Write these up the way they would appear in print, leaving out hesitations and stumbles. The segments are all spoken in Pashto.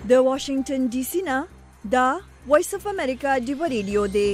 د واشنگټن ډي سي نه دا وایس اف امریکا دی ریډیو دی.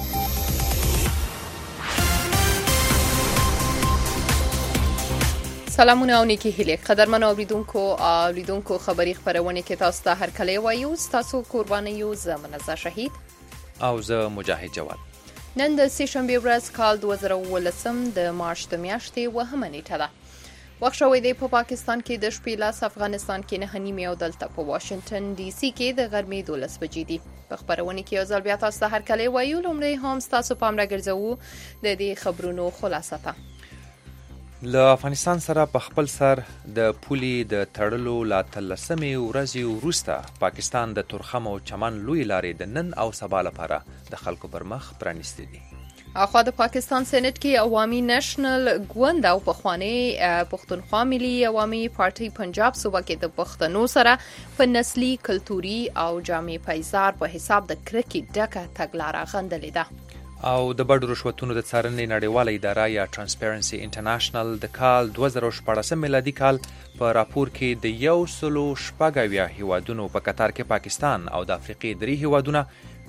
سلامونه او نیکی هیله قدرمنو اوریدونکو خبری خبرونه کې تاسو ته هر کله وایو. تاسو قرباني یو زمنه شهید او زه مجاهد جواد. نن د سه شنبه ورځ کال 2018 د مارچ د میاشتې وهمه نیټه ده. وخت شوی دی په پاکستان کې د شپې لاس افغانستان کې نه نیمه او دلته په واشنگټن ډي سي کې د غرمې 12 بجې دي. په خبرونه کې یو ځل بیا تاسو ته هر کله وایو. لومړی هم تاسو پام راګرځوو د دې خبرونو خلاصه ته. له افغانستان سره په خپل سر د پولې د تړلو لا 13 ورځې وروسته پاکستان د تورخم او چمن لوی لارې د نن او سبا لپاره د خلکو پر مخ پرانیستې دي. اخوا د پاکستان سېنات کې عوامي نېشنل ګوند او پخوانی پښتونخوا ملي عوامي پارټي پنجاب صوبه کې د پښتنو سره په نسلي کلتوري او جامع پایزار په حساب د کرکټ ډکه تګلاره غندلې ده. او د بډو رشوتونو د څارنې نړیواله اداره یا ترانسپیرنسي انټرنیشنل د کال 2014 میلادي کال په راپور کې د 114 هیوادونو په قطار کې پاکستان او د افریقې 3 هیوادونه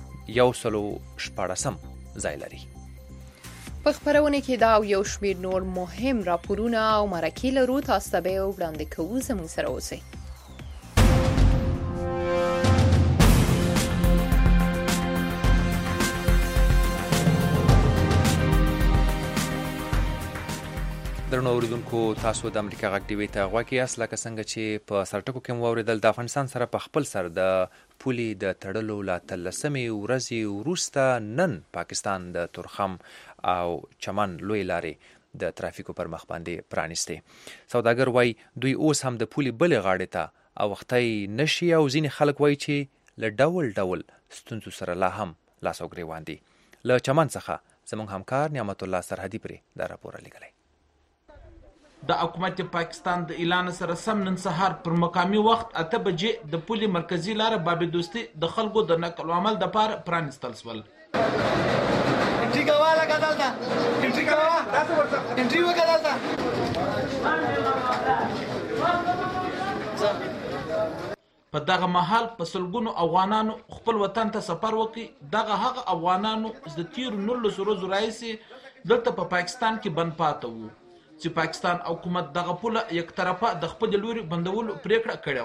114 ځای لري. په خبرونه کې دا یو شمېر نور مهم راپورونه او مرکې لرو. تاسو ته به وړاندې کوو. زموږ سره اوسئ. درنو اوریدونکو، تاسو د امریکا غږ ټي وي ته غوږ یاست. لکه څنګه چې په سرټکو کې مو واورېدل، د افغانستان سره په خپل سر د پولې د تړلو لا 13 ورځې وروسته نن پاکستان د تورخم او چمن لوی لارې د ترافیکو پر مخ باندې پرانیستې. سوداګر وایي دوی اوس هم د پولې بلې غاړې ته اوښتی نشي او ځینې خلک وایي چې له ډول ډول ستونزو سره لا هم لاس او ګرېوان دي. له چمن څخه زموږ همکار نعمت الله سرحدي پرې دا راپور لیکلی. د حکومت پاکستان د اعلان سره سم نن سهار پر مقامي وخت 8 بجې د پولې مرکزی لار باب دوستي د خلکو د نقل و عمل د پاره پرانستل سول. په دغه مهال په سلګونو افغانانو خپل وطن ته سفر وکړي. دغه هغه افغانانو د تیر 19 ورځو راهیسې دلته په پاکستان کې بند پاتې وو چې پاکستان حکومت دغه پوله یک طرفه د خپل لوري بندولو پریکړه کړې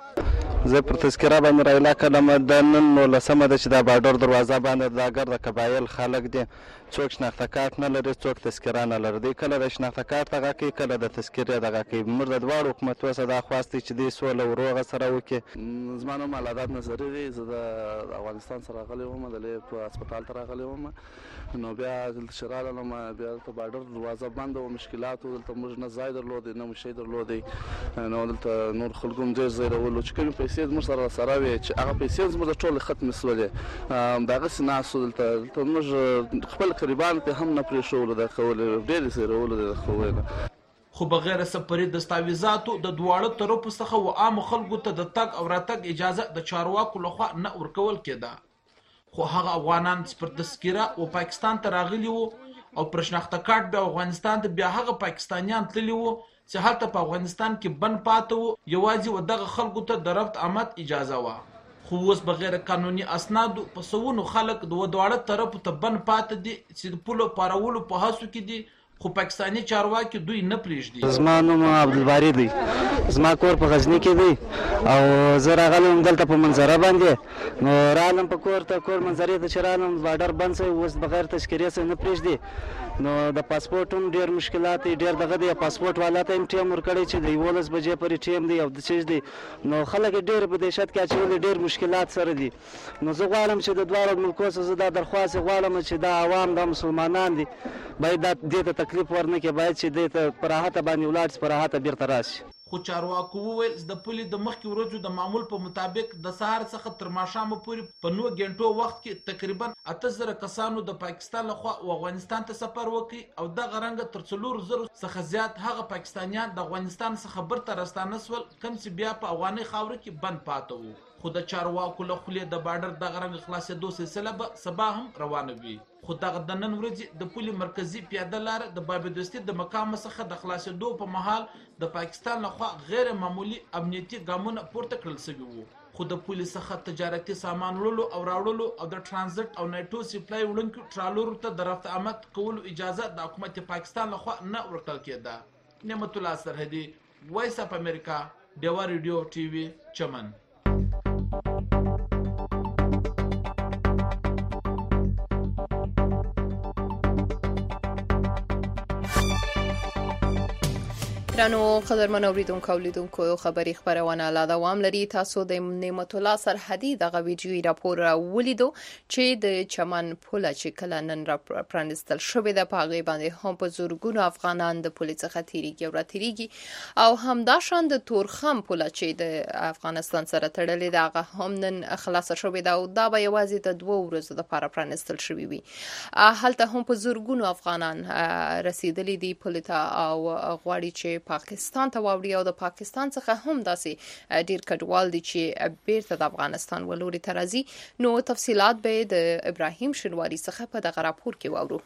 وه. زه پر تذکره باندې راولا کړم د نن 19 ده چې د بارډر دروازه باندې د ګرد قبایل خلک دي، څوک شناخته کارت نه لري، څوک تذکره نه لري. کله د شناخته کارت هغه کوي، کله د تذکرې دغه کوي. موږ د دواړو حکومتونو څخه دا خواستي چې دې سوله وروغه سره وکړي. زما نوم علادات نظري دی، زه د افغانستان سره راغلی وم، د په هسپتال ته راغلی وم. نو بیا دلته چې راغلم بیا دلته بارډر دروازه بنده وه، مشکلات وو. دلته موږ نه ځای درلودی نه مو شی درلودی. نو دلته نور خلکو هم ډېر ځایرولو چې کومې پیسې زموږ سره وې چې هغه پیسې زموږ د ټولې ختمې سولې. دغسې ناست وو. دلته موږ خپل قریبان ته هم نه پرېښولو، د ښولې ډېرې ځایرولو د ښولې. خو بغیر سفري دستاویزاتو د دواړو طرفو څخه و عامو خلکو ته د تګ او راتګ اجازه د چارواکو لخوا نه ورکول کېده. خو هغه افغانان چې پر تذکره و پاکستان ته راغلي وو او پر شناخته کارت بیا افغانستان ته، بیا هغه پاکستانیان تللي وو چې هلته په افغانستان کې بند پاته وو. یوازې و دغه خلکو ته د رفت آمد اجازه وه. خو اوس بغیر قانوني اسنادو په سوونو خلک د دواړه طرفو ته بند پاته دي چې د پولو پارولو په هڅو کې دي. خو پاکستاني چارواکي دوی نه پرېږدي. زما نوم عبدالباري دی، زما کور په غزني کې دی او زه راغلم دلته په منظره باندې. نو رالم په کور منظرې ته چې رالم بارډر بند شوی، اوس بغیر تذکرې څخه نه پرېږدي. نو د پاسپورټ هم ډېر مشکلات دي، ډېر دغه دی. پاسپورټ والا ته هم ټیم ورکړی چې د 11 بجې پورې ټیم دی او د چیز دی. نو خلک ډېر په دهشت کې اچولي، ډېر مشکلات سره دي. نو زه غواړم چې د دواړو ملکو څخه زه دا درخواست غواړم چې دا عوام دا مسلمانان دي باید دې ته تکلیف ورنه کې، باید چې دې ته په راحته باندې ولاړ شي، په راحته بیرته راشي. خو چارواکو وویل د پولې د مخکې ورځو د معمول په مطابق د سهار څخه تر ماښامه پورې په 9 غنټو وخت کې تقریبا 8000 کسانو د پاکستان لخوا افغانستان ته سفر وکړي او دغه رنګه تر 4000 څخه زیات هغه پاکستانیان د افغانستان څخه برته راستانه سول کوم چې بیا په افغاني خاوره کې بند پاته وو. خو د چارواکو له خولې د بارډر دغه رنګ خلاصېدو سلسله به سبا هم روانه وي. خو دغه د نن ورځې د پولې مرکزي پیاده لاره د باب دوستي د مقام څخه د خلاصېدو په مهال د پاکستان لخوا غیر معمولی امنیتي ګامونه پورته کړل شوي وو. خو د پولې څخه تجارتي سامان وړلو او راوړلو او د ترانزیت او نایټو سپلای وړونکو ټرالرو ته د رفع آمد کولو اجازه د حکومت پاکستان لخوا نه ورکړل کېده. نعمت الله سرحدي، وایس اف امریکا، ډیوا ریډیو ټي وي، چمن. رانو قدرمن اوریدونکو او لیدونکو خبری خبرونه لا دوام لري. تاسو د نعمت الله سرحدي دغه ویډیوي راپور ولیدو چې د چمن پوله چې کله نن را پرانستل شوې ده په هغې باندې هم په زورګونو افغانان د پولې څخه تیریږي او راتیریږي او همداشان د تورخم پوله چې د افغانستان سره تړلې ده هغه هم نن خلاصه شوې ده او دا به یوازې د 2 ورځو لپاره پرانستل شوې وي. هلته هم په زورګونو افغانان رسیدلي دي پولې ته او غواړي چې پاکستان ته واوړي او د پاکستان څخه هم داسې ډیر کډوال دي چې بیرته د افغانستان ولوري ته راځي. نو تفصيلات به د ابراهیم شنواری څخه په دغه راپور کې واورو.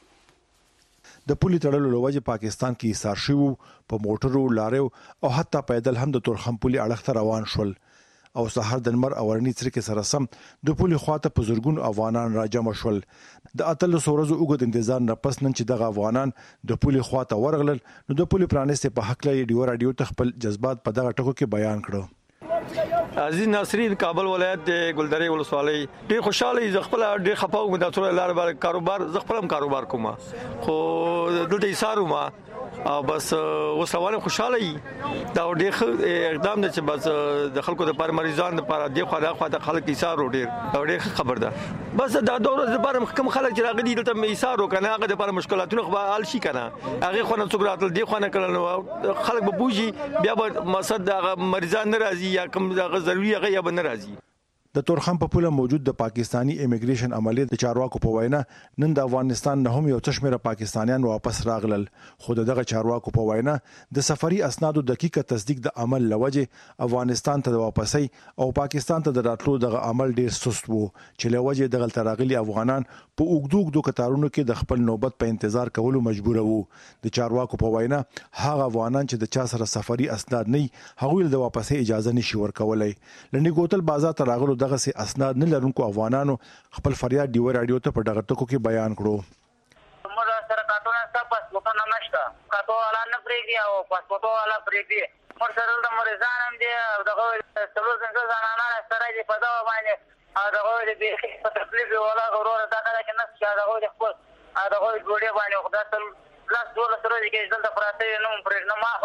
د پولې تړلو لوجه پاکستان کې ایثار شوی په موټرو لارو او حتی پیدل هم د تورخم پولې اړخ ته روان شول او سحر د نمر اورنی څرکه سره سم د پولې خواته په زورګون افغانان راجمع شول. د اتل سورزو وګد انتظار نه پس نن چې دغه افغانان د پولې خواته ورغلل نو د پولې پرانسته په حق لري ډیو رادیو ته خپل جذبات په دغه ټکو کې بیان کړو. عزیز ناصرین، کابل ولایت د ګلدرې ولسوالۍ ډیر خوشاله ز خپل ډیر خپاو د ټول لار بار کاروبار ز خپلم کاروبار کوم خو دلته ایثارو ما او بس وسوال خوشاله دا ډیر اقدام چې بس د خلکو د پر مریضان لپاره د خو د خلک ایثار ډیر خبر ده. بس دا دوره د پر محکم خلک چې راغلي دلته ایثار وکنه هغه د پر مشکلاتونو خو حل شي کنه هغه خو نه څوک دی خو نه کړل خلک به بوجي بیا به مقصد د مریضان ناراضي یا کوم د ضروري هغه یا به ناراضي. د تورخم په پوله موجود د پاکستانی امیګریشن عملیات د چارواکو په وینا نن د افغانستان نه هم یو تشمیره پاکستانیان واپس راغلل خو دغه چارواکو په وینا د سفري اسنادو دقیقه تصدیق د عمل لوجه افغانستان ته واپسي او پاکستان ته د راتلو دغه عمل ډیر سست وو چې لوجه دغه تراغلي افغانان په اوګدوګ کتارونو کې د خپل نوبت په انتظار کولو مجبور وو. د چارواکو په وینا هغه افغانان چې د چا سره سفري اسناد نه هغوی د واپسي اجازه نشي ورکولای. لنی ګوتل بازار تراغلو دغه سي اسناد نه لرونکو افغانانو خپل فریاد ډیو رادیو ته په دغه ټکو کې بیان کړو. موږ سره کارتونه ستا پاسپورټونه نشته، کارتو والا نه پرېږدي او پاسپورټو والا پرېږدي. موږ سره د مریضان هم دي او دغه څلور پنځه زنانان سره دي په دغه باندې او دغه د بیخي په تکلیف ولا غرور دا کله کې نس چې دغه د خپل دغه ګوډې باندې خدای سره لاس ډول سره کې دلته پراته نو پرېږدم ما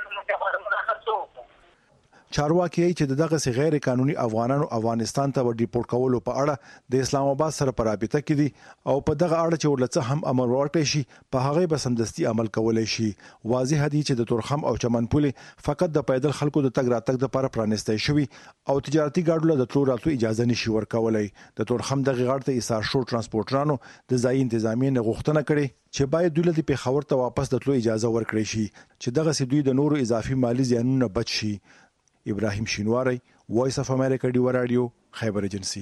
خبر چارواکي چې دغه غیر قانوني افغانانو افغانستان ته ډیپورټ کولو په اړه د اسلام آباد سره په رابطه کې دي او په دغه اړه چې ورلڅ هم امر ورکړي شي په هغه به سمدستي عمل کولای شي. واضح دي چې د تورخم او چمن پولې فقط د پیدل خلکو د تګ راتګ لپاره پرانستای شوی او تجارتي ګاډو له تلو راتلو اجازه نشي ورکولای. د تورخم دغه غړ ته ایثار شو ترانسپورټرانو د ځای انتظامی نه غوښتنه کړې چې باید دوی له پیښور ته واپس د تلو اجازه ورکړي شي چې دغه سي دوی د نورو اضافي مالی زیانونو بچ شي. ابراهیم شینواری، وایس اف امریکا ډیو رادیو، خیبر ایجنسی.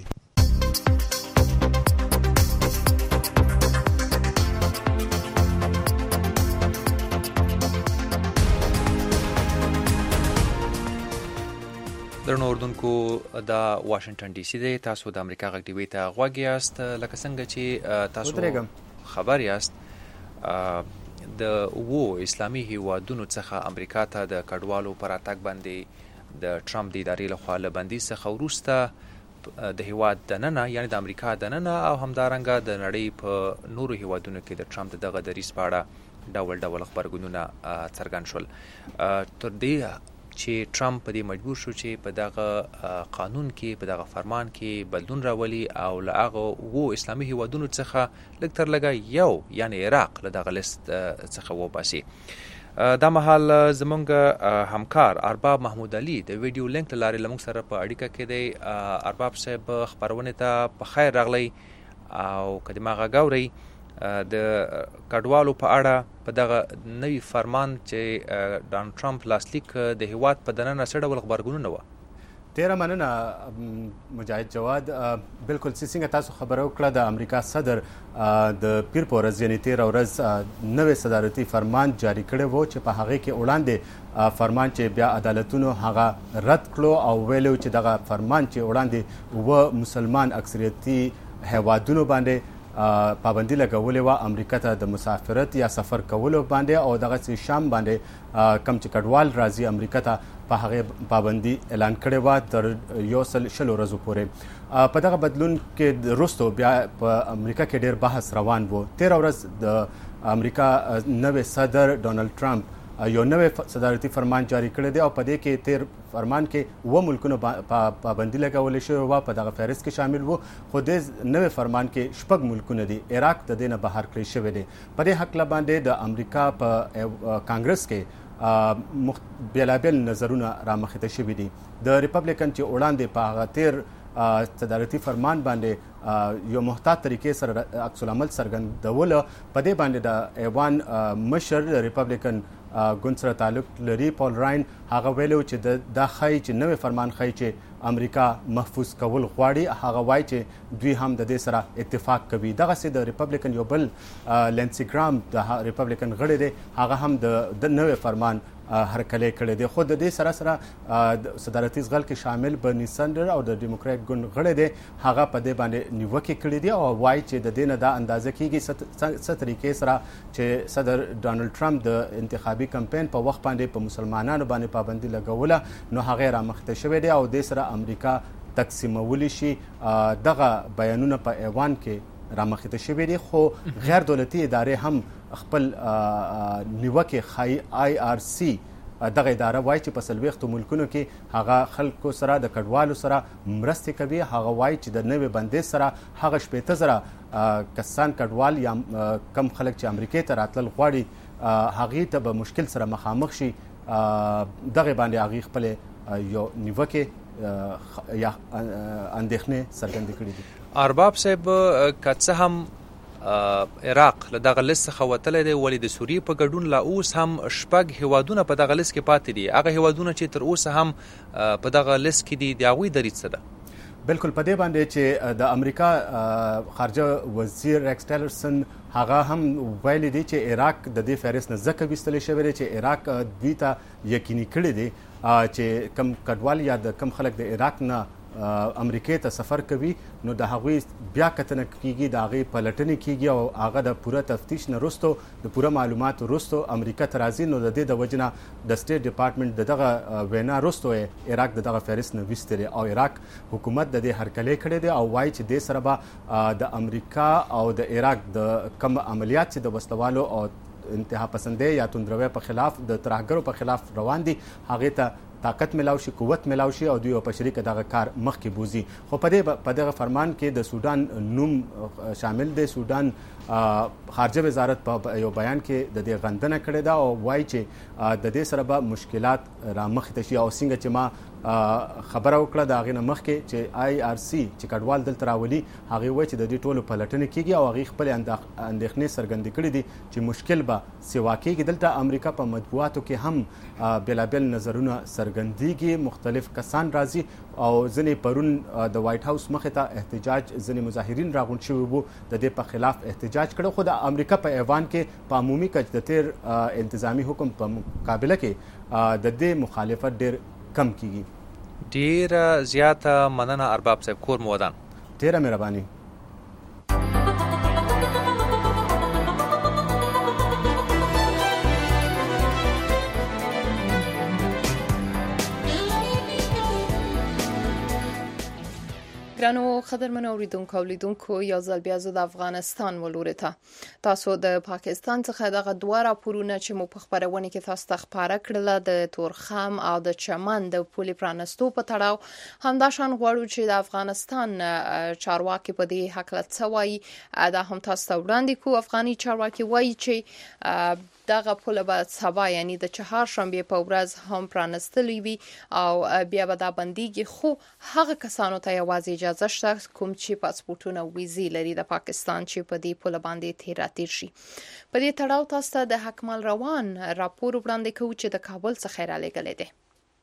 درنو اردوونکو دا واشنگټن ډي سي دی. تاسو د امریکا غږ ټي وي ته غوږ یاست. لکه څنګه چې تاسو خبر یاست د اسلامي هیوادونو څخه امریکا ته د کډوالو پر اتاک باندې د ټرمپ د ادارې لخوا له بندیز څخه وروسته د هیواد دننه یعنی د امریکا دننه او همدارنګه د نړۍ په نورو هیوادونو کې د ټرمپ دغه دریځ په اړه ډول خبرګونونه څرګند شول تر دې چې ټرمپ په دې مجبور شو چې په دغه قانون کې په دغه فرمان کې بدلون راولي او له هغه اسلامي هیوادونو څخه لږ تر لږه یو یعنی عراق له دغه لیست څخه وباسي. دا مهال زمونږ همکار ارباب محمود علي د ویډیو لینک لارې لمونږ سره په اړیکه کې دی. ارباب صاحب خبرونه ته په خیر راغلی او کدیما غاوري د کډوالو په اړه په دغه نوی فرمان چې ډان ټرمپ لاسلیک د هیواد په دننه سره ول خبرګونونه و. تیره مننه مجاهد جواد. بالکل څنګه تاسو خبرو کړه د امریکا صدر د پیر په ورځ یعنی 13 ورځ نوې صدارتي فرمان جاری کړی وو چې په هغه کې وړاندې فرمان چې بیا عدالتونو هغه رد کړو او ویلو چې دغه فرمان چې وړاندې مسلمان اکثریتي هیوادونو باندې پابندي لګولې وه امریکا ته د مسافرت یا سفر کولو باندې او دغسې شام باندې کم چې کډوال راځي امریکا ته په هغې پابندي اعلان کړې وه تر 100 ورځو پورې. په دغه بدلون کې وروستو بیا په امریکا کې ډېر بحث روان و. 13 ورځ د امریکا نوی صدر ډونالډ ټرمپ یو نوی صدارتي فرمان جاری کړی دی او په دې کې 13 فرمان کې 2 ملکونو پابندي لګولې شوې وه په دغه فهرست کې شامل وو خو دې نوی فرمان کې 6 ملکونه دي. عراق د دې نه بهر کړی شوی دی. په دې هکله باندې د امریکا په کانګرس کې بیلابیل نظرونه رامخته شوي دي. د ریپبلیکن چې وړاندې په هغه 13 صدارتي فرمان باندې یو محتاط طریقې سره عکس العمل څرګندوله په دې باندې د ایوان مشر ریپبلیکن ګوند سره تعلق لري پال راین هغه ویلو چې دا ښایي چې نوی فرمان ښایي چې امریکا محفوظ کول غواړي. هغه وایي چې دوی هم د دې سره اتفاق کوي. دغسې د ریپبلیکن یو بل لینسي ګرام د ریپبلیکن غړی دی هغه هم د نوی فرمان هرکلی کړی دی خو د دې سره سره صدارتي زغل کې شامل برني سندر او د ډیموکرات ګوند غړی دی هغه په دې باندې نیوکې کړې دي او وایي چې د دې نه دا اندازه کیږي څه طریقې سره چې صدر ډونالډ ټرمپ د انتخابي کمپاین په وخت باندې په مسلمانانو باندې پابندي لګوله نو هغه رامخته شوی دی او د سره امریکا تقسیمولی شي. دغه بیانونه په ایوان کې رامخته شوی دي خو غیر دولتي ادارې هم خپل نیوکې خای IRC دغه اداره وایي چې په 40 ملکونو کې هغه خلکو سره د کډوالو سره مرستې کوي. هغه وایي چې د نوې بندیز سره هغه 80,000 کسان کډوال یا کم خلک چې امریکې ته راتلل غواړي هغې ته به مشکل سره مخامخ شي. دغه باندې هغې خپل یو نیوکې یا اندېښنې څرګندې کړي دي. ارباب صاحب که څه هم عراق له دغه لیست څخه وتلی دی ولې د سوریې په ګډون لا اوس هم 6 هیوادونه په دغه لیست کې پاتې دي. هغه هیوادونه چې تر اوسه هم په دغه لیست کې دي د هغوی دریځ څه ده؟ بالکل په دې باندې چې د امریکا خارجه وزیر ریکس ټیلرسن هغه هم ویلي دي چې عراق د دې فهرست نه ځکه ویستلی شوی دی چې عراق دوی ته یقیني کړی دی چې کم کډوال یا د کم خلک د عراق نه امریکې ته سفر کوي نو د هغوی بیا کتنه کیږي د هغې پلټنې کیږي او هغه د پوره تفتیش نه وروستو د پوره معلوماتو وروستو امریکا ته راځي نو د دې د وجې نه د سټیټ ډپارټمنټ د دغه وینا وروستو عراق د دغه فهرست نه ویستلی او عراق حکومت د دې هرکلی کړی دی او وایي چې دې سره به د امریکا او د عراق د کم عملیات چې د وسلوالو او انتها پسندۍ یا توندروي په خلاف د ترهګرو په خلاف روان دي هغې ته طاقت ملاو شي قوت ملاو شي او دوی په شریکه دغه کار مخکې بوزي. خو په دغه فرمان کې د سودان نوم شامل دی. سودان خارجه وزارت په یو بیان کې د دې غندنه کړې ده او وایي چې د دې سره به مشکلات رامخته شي او څنګه چې ما خبره وکړه د هغې نه مخکې چې IRC چې کډوال دلته راولي هغې وایي چې د دې ټولو پلټنې کیږي او هغې خپلې اندېښنې څرګندې کړې دي چې مشکل به سوا کیږي. دلته امریکا په مطبوعاتو کې هم بیلابیل نظرونه څرګندېږي. مختلف کسان راځي او ځینې پرون د وایټ هاوس مخې ته احتجاج ځینې مظاهرین راغونډ شوي وو د دې په خلاف احتجاج کړی خو د امریکا په ایوان کې په عمومي کچ د تیر انتظامی حکم په مقابله کې د دې مخالفت ډیر کم کیږي. ډیره زیاته مننه ارباب صاحب کور مو ودان. ډیره مهرباني. ګرانو قدرمنو اوریدونکو او لیدونکو یو ځل بیا زه د افغانستان ولورې ته تاسو د پاکستان څخه دغه دوه راپورونه چې مو په خبرونه کې تاسو ته خبره کړله د تورخم او د چمن د پولې پرانستو په تړاو همداشان غواړو چې د افغانستان چارواکي په دې هکله څه وایي دا هم تاسو ته وړاندې کوو. افغاني چارواکي وایي چې دغه پوله به سبا یعنی د چهارشنبې په ورځ هم پرانستلی وي او بیا به دا بندیږي خو هغه کسانو ته یوازې اجازه شته کوم چې پاسپورتونه ویزې لري د پاکستان چې په دې پوله باندې تیر شي. په دې تړاو تاسو ته د حکمل روان راپور وړاندې کوو چې د کابل څخه رالیږلی دی.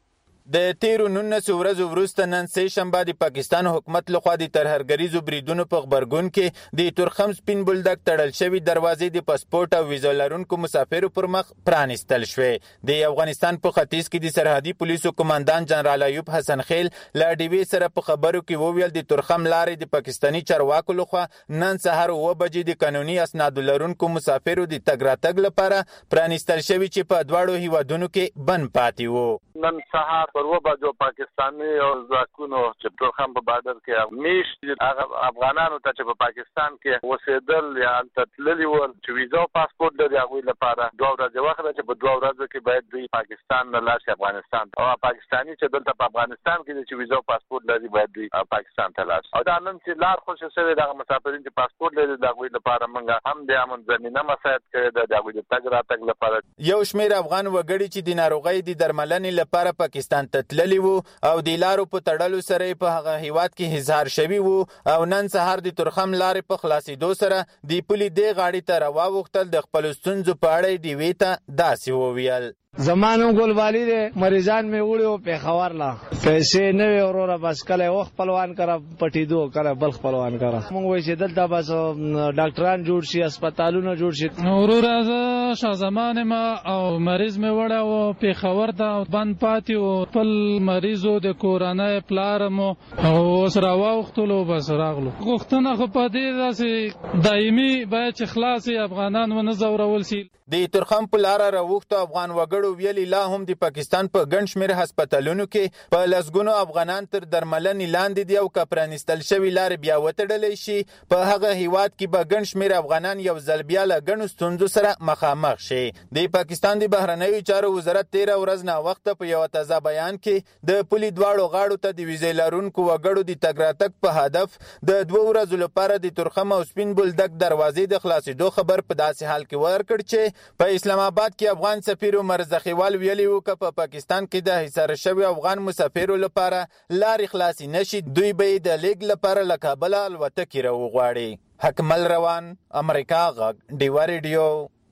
د تیرو 19 ورځو وروسته نن سه شنبه د پاکستان حکومت لخوا د ترهګریزو بریدونو په خبرګون کې د تورخم سپین بولدک تړل شوی دروازې د پاسپورت او ویزا لرونکو مسافرو پر مخ پرانیستل شوې. د افغانستان په ختیځ کې د سرحدي پولیسو کمانډان جنرال ایوب حسن خیل لا ډیوی سره په خبرو کې وویل د تورخم لارې د پاکستاني چارواکو لخوا نن سهار 9 بجې د قانوني اسناد لرونکو مسافرو د تګ راتګ لپاره پرانیستل شوی چې په دواړو هیوادونو کې بند پاتې وو. نن سهار پر 9 بجو پاکستاني او ځواکونو چې تورخم په بارډر کې میشت افغانانو ته چې په پاکستان کې اوسېدل یا تللي ول چې ویزا او پاسپورت لري هغوی لپاره 2 ورځې وخت دی چې په 2 ورځو کې باید دوی پاکستان نه لاړ شي افغانستان او پاکستاني چې دلته په افغانستان کې چې ویزا او پاسپورت لري باید دوی پاکستان ته لاړ شي. او دا نن چې لار خوشې شوې دغه مسافرین چې پاسپورت لري د هغوی لپاره موږ هم د امن زمینه مساعد کړې د هغوی د تګ راتګ لپاره. یو شمېر افغان وګړي چې د ناروغۍ د درملنې لپاره پاکستان ته تللي وو او د لارو په تړلو سره په هغه هیواد کې اظهار شوي وو او نن سهار د تورخم لارې په خلاصېدو سره د پولې دې غاړې ته راواوښتل. د خپلو ستونزو په اړه ډیوې ته داسې وویل: زمانو ګلوالی دی مریضان می وړي او پیښور لا پیسې نه وي وروره بس کله وخت خپلوان کرا پټیدو کله بل خپلوان کرا مونږ وایي چې دلته بس ډاکټران جوړ شي هسپتالونه جوړ شي. وروره شاه زمان ما او مریض می وړه او پیښور ته بند پاتې او خپل مریضو د کورنۍ پلارمو او سره واوختلو بس راغلو. غوښتنه خو په دې داسې دایمي باید چې خلاصي افغانان ونه زورول شي. د تورخم په لاره راوښتو افغان وګړو ویلي لا هم د پاکستان په ګڼ شمېر هسپتالونو کې په لسګونو افغانان تر درملنې لاندې دي او که پرانیستل شوې لارې بیا وتړلی شي په هغه هیواد کې به ګڼ شمېر افغانان یو ځل بیا له ګڼو ستونزو سره مخامخ شي. د پاکستان د بهرنیو چارو وزارت 13 ورځ ناوخته په یو تازه بیان کې د پولې دواړو غاړو ته د ویزې لرونکو وګړو د تګ راتګ په هدف د 2 ورځو لپاره د تورخم او سپین بولدک دروازې د خلاصېدو خبر په داسې حال کې ورکړ چې په اسلام آباد کې افغان سفیر عمر زخیوال ویلي وو که په پاکستان کې د حصار شوي افغان مسافرو لپاره لارې خلاصې نشي دوی به یې د لیږد لپاره له کابله الوتکې راوغواړي. حکمل روان، امریکا غږ، ډیوا ریډیو،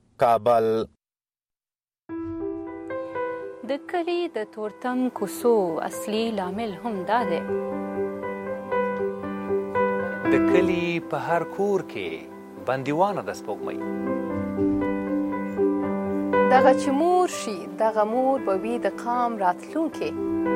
کابل. د کلي د تورتم کوڅو اصلي لامل هم دا دی. د کلي په هر کور کې بندیوانه د سپوږمۍ. دغه چې مور شي دغه مور به وي د قام راتلونکې.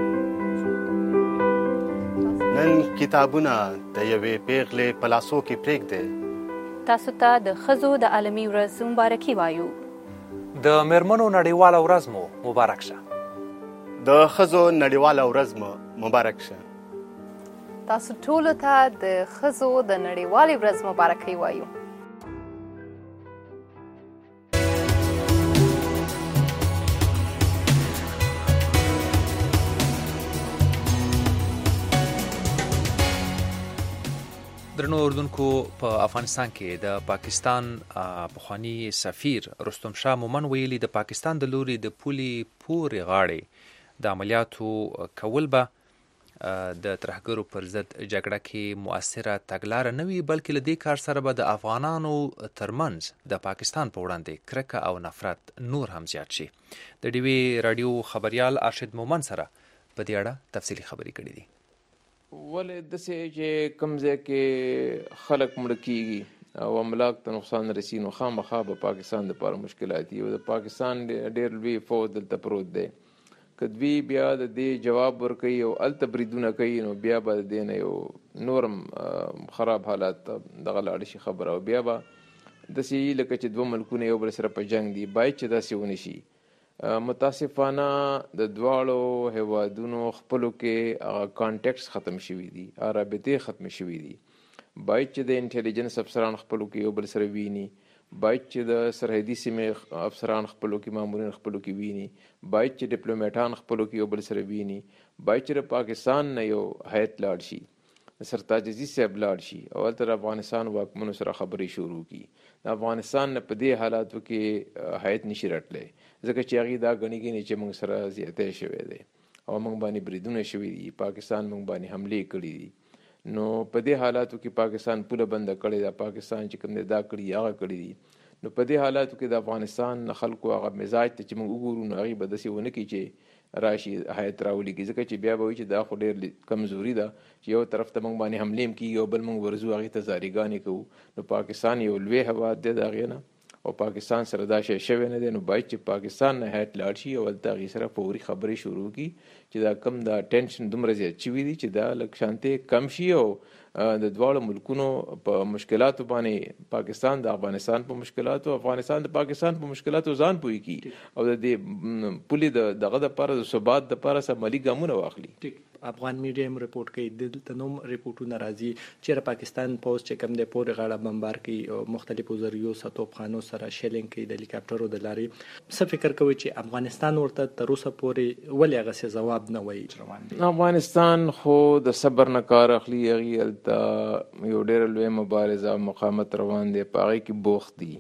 نن کتابونه د یوې پیغلې په لاسو کې پرېږدئ. تاسو ته د ښځو د عالمي ورځ مبارکي وایو. د میرمنو نړیواله ورځ مو مبارک شه. د ښځو نړیواله ورځ مو مبارک شه. تاسو ټولو ته د ښځو د نړیوالې ورځ مبارکي وایو. درنو اردوونکو، په افغانستان کې د پاکستان پخوانی سفیر رستم شاه مومن ویلي د پاکستان د لوري د پولې پورې غاړې د عملیاتو کول به د ترهګرو پر ضد جګړه کې مؤثره تګلاره نه وي، بلکې له دې کار سره به د افغانانو ترمنځ د پاکستان په وړاندې کرکه او نفرت نور هم زیات شي. د ډیوی رادیو خبریال ارشد مومن سره په دې اړه تفصیلي خبرې کړې دي. ولې داسې چې کوم ځای کې خلک مړه کېږي او املاک ته نقصان رسي نو خامخا به پاکستان دپاره مشکلات دي او د پاکستان ډېر لوی فوج دلته پروت دی. که دوی بیا د دې جواب ورکوي او هلته بریدونه کوي نو بیا به د دې نه یو نورم خراب حالات دغه لاړ شي خبره او بیا به داسې لکه چې 2 ملکونه یو بل سره په جنګ دي. باید چې داسې ونه شي. متاسفانه د دواړو هیوادونو خپلو کې هغه کانټیکټس ختم شوي دي، رابطې ختم شوي دي. باید چې د انټیلیجنس افسران خپلو کې یو بل سره ویني، باید چې د سرحدي سیمې افسران خپلو کې مامورین خپلو کې ویني، باید چې ډیپلومیټان خپلو کې یو بل سره ویني، باید چې د پاکستان نه یو هیئت لاړ شي، سرتاج عزیز صاحب لاړ شي او هلته د افغانستان واکمنو سره خبرې شروع کړي. د افغانستان نه په دې حالاتو کې هیئت نشي راتلی ځکه چې هغې دا ګڼي چې موږ سره زیاتی شوی دی او موږ باندې بریدونه شوي دي، پاکستان موږ باندې حملې کړي دي. نو په دې حالاتو کې پاکستان پوله بنده کړې ده، پاکستان چې کوم دی دا کړي هغه کړي دي. نو په دې حالاتو کې د افغانستان خلکو هغه مزاج ته چې موږ وګورو نو هغې به داسې ونه کړي چې راشي هیات راولیږي، ځکه چې بیا به وایي چې دا خو ډېر کمزوري ده چې یو طرف ته موږ باندې حملې هم کېږي او بل موږ ورځو هغې ته زاریګانې کوو. نو پاکستان یو لوی هېواد دی د هغې نه او پاکستان سره دا شی شوی نه دی، نو باید چې پاکستان نه هیات لاړ شي او هلته هغې سره فوري خبرې شروع کړي چې دا کم دا ټینشن دومره زیات شوي دي چې دا لږ شانتې کم شي او د دواړو ملکونو په مشکلاتو باندې پاکستان د افغانستان په مشکلاتو، افغانستان د پاکستان په مشکلاتو ځان پوي کی او د دې پولې دغه دپاره د ثبات دپاره سم عملي ګامونه واخلي. افغان میډیا هم رپورټ کوي دلته نوم رپورټونه راځي چې پاکستان پوز چې کوم د پورې غاړه بمبار کوي او مختلفو ذریعو سره توپخانو سره شیلینګ کوي د هلیکاپټرو د لارې. څه فکر کوي چې افغانستان ورته تر اوسه پورې ولې هغه څه ځواب نه وایي روان دي؟ افغانستان خو د صبر نه کار اخلي، هغې هلته یو ډېره لویه مبارزه مقاومت روان دی، په هغې کې بوخت دي.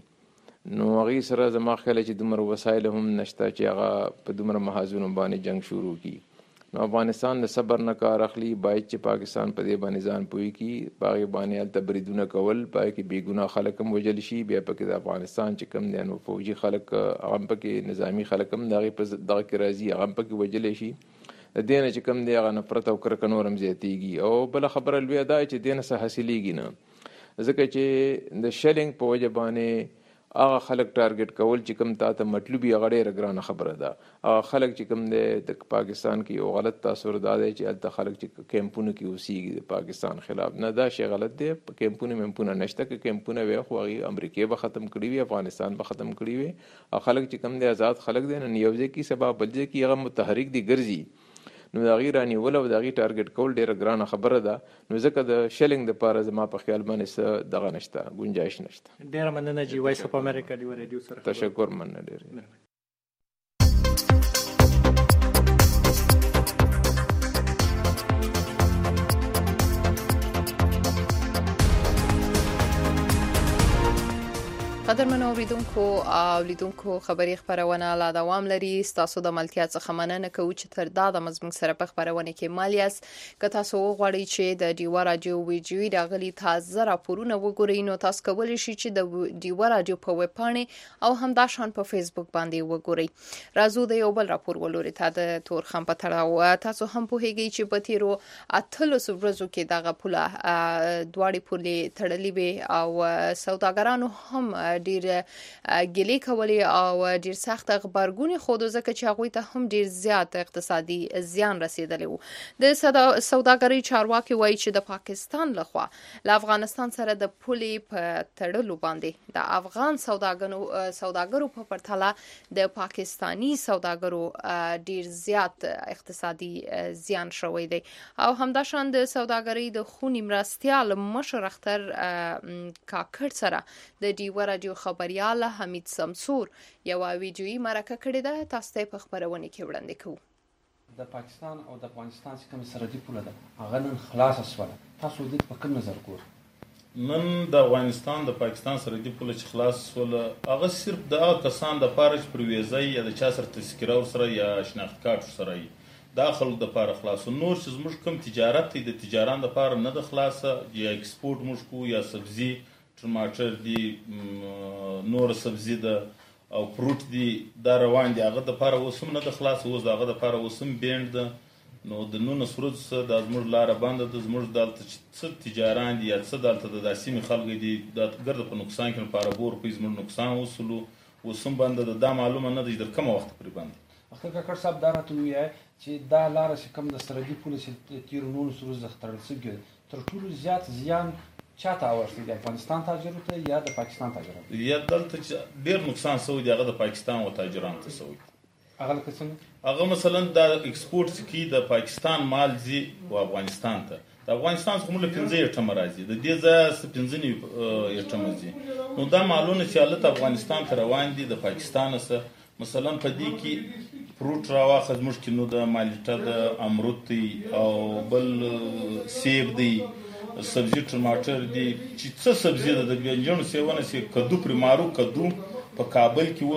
نو هغې سره زما خیاله چې دومره وسایل هم نشته چې هغه په دومره محاذونو باندې جنگ شروع کړي. نو افغانستان د صبر نه کار اخلي، باید چې پاکستان په دې باندې ځان پوي کړي، په هغې باندې هلته بریدونه کول، په هغې کې بېګناه خلک هم وژل شي، بیا پکې د افغانستان چې کوم دی نو فوجي خلک هغه هم پکې نظامي خلک هم د هغې په دغه کې راځي، هغه هم پکې وژلی شي. د دې نه چې کوم دی هغه نفرت او کرکه نور هم زیاتېږي. او بله خبره لویه دا چې دې نه څه حاصلېږي نه، ځکه چې د شلینګ په وجه باندې هغه خلک ټارګټ کول چې کوم تا ته مطلوب یې هغه ډېره ګرانه خبره ده. هغه خلک چې کوم دی د پاکستان کې یو غلط تاثر دا دی چې هلته خلک چې کیمپونو کې اوسېږي د پاکستان خلاف، نه دا شی غلط دی. کیمپونه ممپونه نشته، که کیمپونه وی خو هغې امریکې به ختم کړي وي، افغانستان به ختم کړي وي. او خلک چې کوم دی آزاد خلک دی، نن یو ځای کې سبا بل ځای کې هغه متحرک دي ګرځي، نو د هغې رانیول او د هغې ټارګټ کول ډېره ګرانه خبره ده. نو ځکه د شلینګ دپاره زما په خیال باندې څه دغه نشته، ګنجایش نشته. ډېره مننه چې وایس اف امریکا ډیو ریډیو سره تشکر، مننه ډېر. قدرمنو اوریدونکو او لیدونکو خبري خبرونه لا دوام لري. ستاسو د ملتیا څخه مننه کوو چې تر دا د مزمن سره په خبرونه کې مالیاس که تاسو وغواړئ چې د ډیوا رادیو ویډیو راغلي تازه راپورونه وګورئ، نو تاسو کولی شئ چې د ډیوا رادیو په ویب پاڼې او هم دا شان په فیسبوک باندې وګورئ. راځو د یو بل راپور ولوري ته د تورخم په تړاو. تاسو هم پوهیږئ چې په تیرو 18 ورځو کې دغه پوله دواړې پولې تړلې وي او سوداګرانو هم ډیر ګلې کولې او ډیر سخت غبرګون خود ځکه چې هغوی ته هم ډیر زیات اقتصادي زیان رسیدلی وو. د سوداګرۍ چارواکي وایي چې د پاکستان لخوا له افغانستان سره د پولې په تړلو باندې د افغان سوداګرو په پرتله د پاکستانی سوداګرو ډیر زیات اقتصادي زیان شوی دی. او همداشان د سوداګرۍ د خونی مرستیال مشر اختر کاکړ سره د ډیوا رادیو خبريال حمید سمسور یو ویډیویي مرکه کړې ده، تاسو ته په خبرونه کې وړاندې کوو. د پاکستان او د افغانستان کوم سرحدي پوله ده هغه نن خلاص شوه، تاسو دې په کوم نظر ګورئ؟ نن د افغانستان د پاکستان سرحدي پوله چې خلاص شوله هغه صرف د هغه کسان دپاره چې پر ویزه یا د چا سره تذکره ورسره یا شناخت کارت ورسره وي دا خلکو دپاره خلاصو. نور چې زموږ کوم تجارت دی د تجاران دپاره نه ده خلاصه، یا ایکسپورټ موږ کوو یا سبزي ټماټر دی نور سبزي ده او فروټ دی دا روان دي، هغه دپاره اوس هم نه ده خلاص، اوس د هغه دپاره اوس هم بینډ ده. نو د 19 ورځو څخه دا زموږ لاره بنده ده. زموږ دلته څه تجاران دي یا څه دلته د دا سیمې خلک دي دا ګرده په نقصان کې لپاره بور کوي، زموږ نقصان وصلو اوس هم بنده ده. دا معلومه نه ده چې در کومه وخت پورې بنده. اختر کاکړ صاحب دا راته ووایه چې دا لاره چې کوم د سرحدي پولې چې تېرو 19 ورځو څخه تړل شوې تر ټولو زیات زیان چاته اوښتی دی؟ افغانستان تاجرو ته یا د پاکستان تاجرانو ته؟ یا دلته چې ډېر نقصان شوی دی هغه د پاکستان او تاجرانو ته شوی دی. هغه لکه څنګه؟ هغه مثلا د ایکسپورټ چې کوي د پاکستان مال ځي و افغانستان ته، د افغانستان څخه موږ له 15 ایټمه راځي، د دې ځایه 15 ایټمه ځي. نو دا مالونه چې هلته افغانستان ته روان دي د پاکستان څخه مثلا په دې کې فروټ راواخه زموږ کې نو د مالټه د امرود دی او بل سیب دی، سبزی ټماټر دی، چې څه سبزی ده د بینجانو سیونه سي کدو پرمارو کدو په کابل کې اوس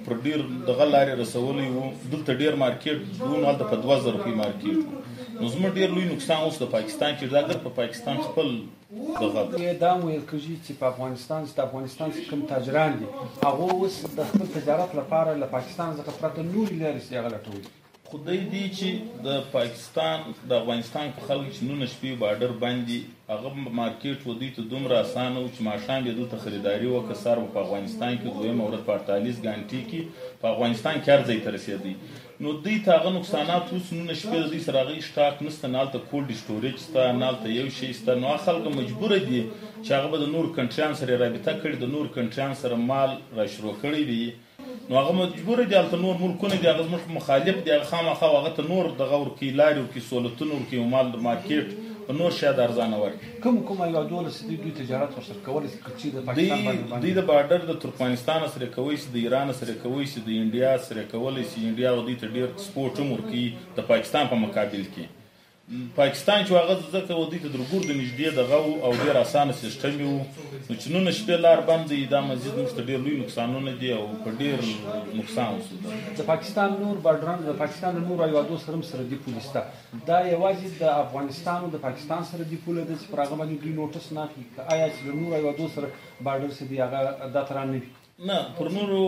پر ډیر دغه لارې رسولي وو. دلته ډیر مارکیټ وو، نو هلته په 2000 روپۍ مارکیټ وو. نو زموږ ډیر لوی نقصان اوس د پاکستان کې دا په پاکستان خپل دغه دا ویل کېږي چې په افغانستان چې کوم تاجران دي هغه اوس د خپل تجارت لپاره له پاکستان څخه پرته نورې لارې هغه لټوي. خدای دی چې د پاکستان د افغانستان په خلک چې نونه شپې بارډر باندې هغه مارکیټ ودی ته دومره اسانه و چې ماښام یې دلته خریداري وکړه، سهار په افغانستان کې دویمه ورځ په 48 غنټې کې په افغانستان کې هر ځای ته رسېدی. نو دوی ته هغه نقصانات اوس نونه شپې د دوی سره هغه سټاک نشته، نه هلته کولډ سټوریج شته، نه هلته یو شی شته. نو خلک مجبوره دي چې هغه به د نور کنټریان سره رابطه کړي، د نور کنټریان سره مال را شروع کړی دی. نو هغه مجبور دي هلته نور ملکونه دي هغه زموږ مخالف دي، هغه خامخا هغه ته نور دغه ورکوي، لارې ورکوي، سهولتونه ورکوي، مال د مارکیټ نور شاید ارزانه ورکړي. کوم هیوادونه چې دوی تجارت ورسره کولی شي چې د پاکستان باندې دوی د بارډر د ترکمنستان سره کوي شي، د ایران سره کوي شي، د انډیا سره کولی شي. انډیا دوی ته ډېر سپورټ هم ورکوي د پاکستان په مقابل کې. پاکستان چې هغه ځکه دوی ته درګور د نږدې دغه او ډېر اسانه سیستم وو، نو چې نونه شپې لار بند دی دا مزید موږ ته ډېر لوی نقصانونه دي او په ډېر نقصان وسو. د پاکستان نور بارډران د پاکستان د نور هیوادو سره سرحدي پولې شته، دا یوازې د افغانستان او د پاکستان سرحدي پوله ده چې پر هغه باندې دوی نوټس نه اخلي. آیا چې د نور هیوادو سره بارډر چې دی هغه دا تران نه وي؟ نه، پر نورو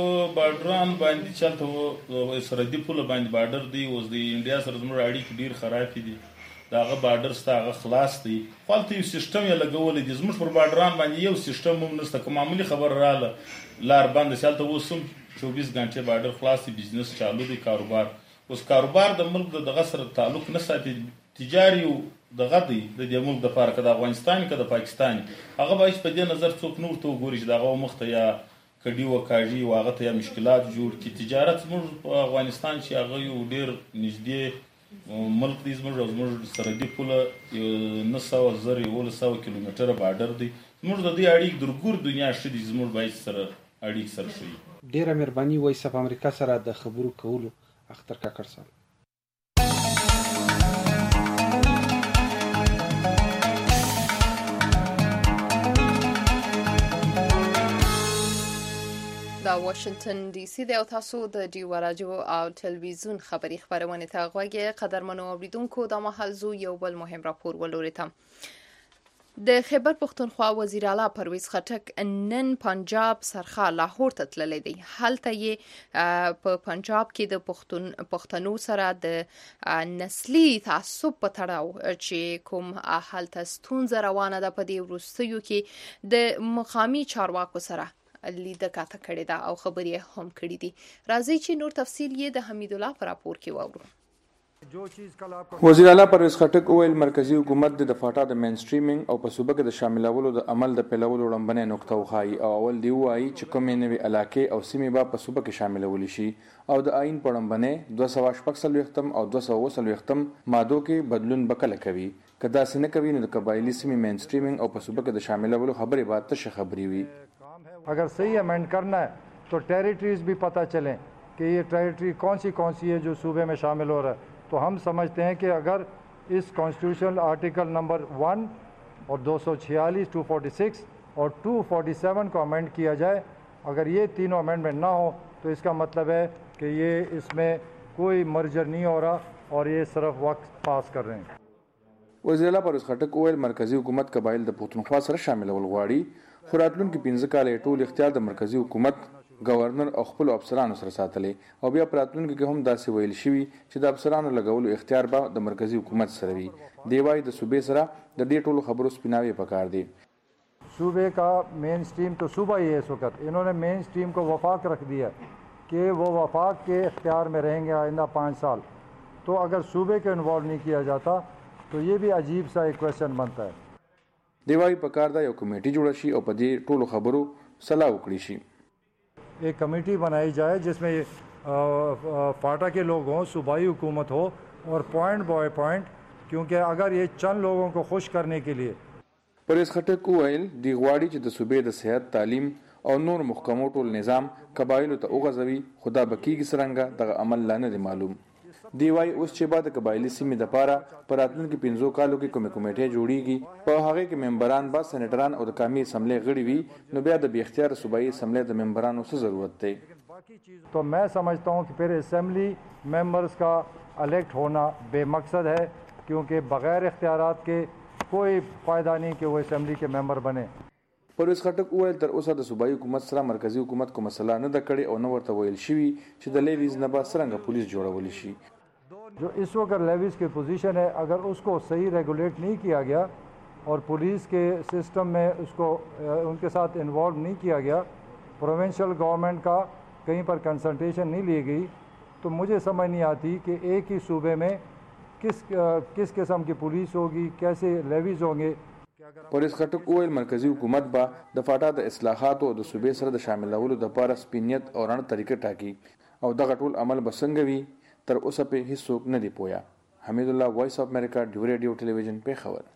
بارډران باندې چې هلته سرحدي پوله باندې بارډر دی، اوس د انډیا سره زموږ اړیکې ډېر خرابې دي. د هغه بارډر شته، هغه خلاص دی، خو هلته یو سیسټم یې لګولی دی. زموږ پر بارډران باندې یو سیسټم هم نشته. که معمولي خبر راله لار بنده شي، هلته اوس هم 24 غنټې بارډر خلاص دی، بزنس چالو دی، کاروبار. اوس کاروبار د ملک د دغه سره تعلق نه ساتي، تجاري دغه دی د دې ملک دپاره، که د افغانستان که د پاکستان. هغه به هېڅ په دې نظر څوک نه ورته وګوري چې د هغه مخ ته یا کډي و کاږي و هغه ته یا مشکلات جوړ کړي. تجارت زموږ په افغانستان چې هغه یو ډېر نږدې ملک دی، زموږ سرحدي پوله 900 کیلومتره بارډر دی. زموږ د دې اړیک درګور دنیا ښه دي، زموږ باید سره اړیک سره ښه وي. ډېره مهرباني وایس اف امریکا سره د خبرو کولو. اختر کاکړ صاحب. دا واشنگتن ډي سي دی او تاسو د ډیو راډیو او ټلویزیون خبري خبرونه ته غوږی. قدرمنو اوریدونکو دا مهال زو یو بل مهم راپور ولوريتم. د خیبر پختونخوا وزیر اعلی پرویز خټک نن پنجاب سرخا لاهور ته تللی دی. هلته یې په پنجاب کې د پښتنو سره د نسلي تعصب په تړاو چې کوم هلته ستونزه روانه ده په دې وروستیو کې د مقامي چارواکو سره لیده کاته کړې ده او خبرې هم کړې دي. راځي چې نور تفصیل یې د حمید الله پر راپور کې واورو. وزیر اعلی پرویز خټک وویل مرکزی حکومت د فاټا د مین سټریمینګ او په صوبه کې د شاملولو د عمل د پیلولو وړاندې نقطه وخایي او اول دی وایي چې کومې نوې علاقې او سیمې به په صوبه کې شاملول شي او د آئین په وړاندې 246 او 240 مادو کې بدلون بکله کوي. کدا سینه کوي نو د قبایلی سیمې مین سټریمینګ او په صوبه کې د شاملولو خبرې به تشه خبري وي. अगर सही अमेंड करना है तो टेरिटरीज भी पता चलें कि ये टेरिटरी कौन सी है जो सूबे में शामिल हो रहा है. तो हम समझते हैं कि अगर इस कॉन्स्टिट्यूशनल आर्टिकल नंबर 1 और 246, 246 और 247 को अमेंड किया जाए, अगर ये तीनों अमेंडमेंट ना हो तो इसका मतलब है कि ये इसमें कोई मर्जर नहीं हो रहा और ये सिर्फ वक्त पास कर रहे हैं. वزیر اعلی پرویز خټک وویل مرکزی حکومت قبایل د پښتونخوا سره شاملول غواړي، خو راتلونکي 15 کال ټول اختیار د مرکزی حکومت گورنر او خپل افسرانو سره ساتلې او بیا راتلونکي کې هم داسې ویل شوی چې د افسرانو لګولو اختیار به د مرکزی حکومت سره وي. دی وايي د صوبې سره د دې ټولو خبرو سپیناوي پکار دي. सूबे का मेन स्ट्रीम तो सूबा ही है इस वक्त. इन्होंने मेन स्ट्रीम को वफाक रख दिया कि वो वफाक के इख्तियार में रहेंगे आइंदा 5 साल. तो अगर सूबे को इन्वॉल्व नहीं किया जाता तो ये भी अजीब सा एक क्वेश्चन बनता है. دیوای پکار دا یو کمیټي جوړ شي او په دې ټولو خبرو صلاح وکړي شي. एक कमेटी बनाई जाए जिसमें फाटा के लोग हों, सूबाई हुकूमत हो और पॉइंट बाय पॉइंट, क्योंकि अगर ये चंद लोगों को खुश करने के लिए. پرویز خټک وویل دی غواړي چې د صوبې د صحت، تعلیم او نور محکمو ټول نظام قبایلو ته وغځوي، خدا بکیږي څرنګه دغه عمل لا نه دی معلوم. دی وايي اوس چې بعد قبایلی سیمې د پاره پر راتلونکي 15 کالو کې کومه کمیټه جوړیږي، په هغه کې ممبران با سېنیټران او د قومي اسمبلی غړي وي، نو بیا د بی اختیار صوبایي اسمبلی د ممبرانو څه ضرورت دی. तो मैं समझता हूँ कि फिर असेंबली मेंबर्स का इलेक्ट होना बेमकसद है, क्योंकि बगैर इख्तियारात के कोई फ़ायदा नहीं कि वो असेंबली के मेंबर बने। پرویز خټک وویل تر اوسه د صوبایي حکومت سره مرکزی حکومت کومه مسله نه ده کړې او نه ورته ویل شوي چې د لیویز نه به څرنګه پولیس جوړولی شي. जो इस वक्त लेविस की पोजीशन है, अगर उसको सही रेगुलेट नहीं किया गया और पुलिस के सिस्टम में उसको उनके साथ इन्वॉल्व नहीं किया गया, प्रोविंशियल गवर्नमेंट का कहीं पर कंसल्टेशन नहीं ली गई, तो मुझे समझ नहीं आती कि एक ही सूबे में किस किस्म की पुलिस होगी, कैसे लेविस होंगे. پرویز خټک وویل مرکزی حکومت به د فاټا د اصلاحاتو او د صوبې سره د شاملولو لپاره سپینیت او رڼه طریقه ټاکي او دغه ټول عمل به څنګه وي تر اوسه په هیڅوک نه دی پوهه. حمید الله، وایس اف امریکا، ډیو ریډیو ټلویزیون، پیښور.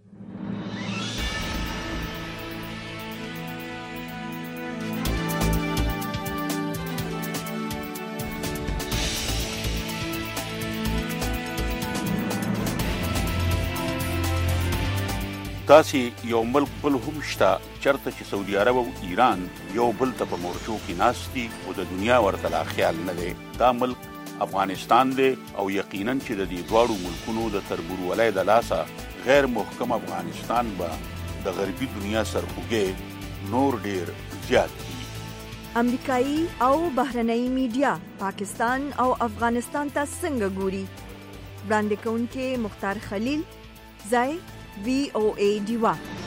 داسې یو ملک بل هم شته چرته چې سعودي عرب او ایران یو بل ته په مورچو کې ناست دي او د دنیا ورته لا خیال نه دی. دا ملک افغانستان دی او یقینا چې د دې دواړو ملکونو د تربورولۍ د لاسه غیر محکم افغانستان به د غربي دنیا سرخوږی نور ډیر زیات دي. امریکایي او بهرنۍ میډیا پاکستان او افغانستان ته څنګه ګوري؟ وړاندې کوونکي مختار خلیل، ځای VOA ډیوا.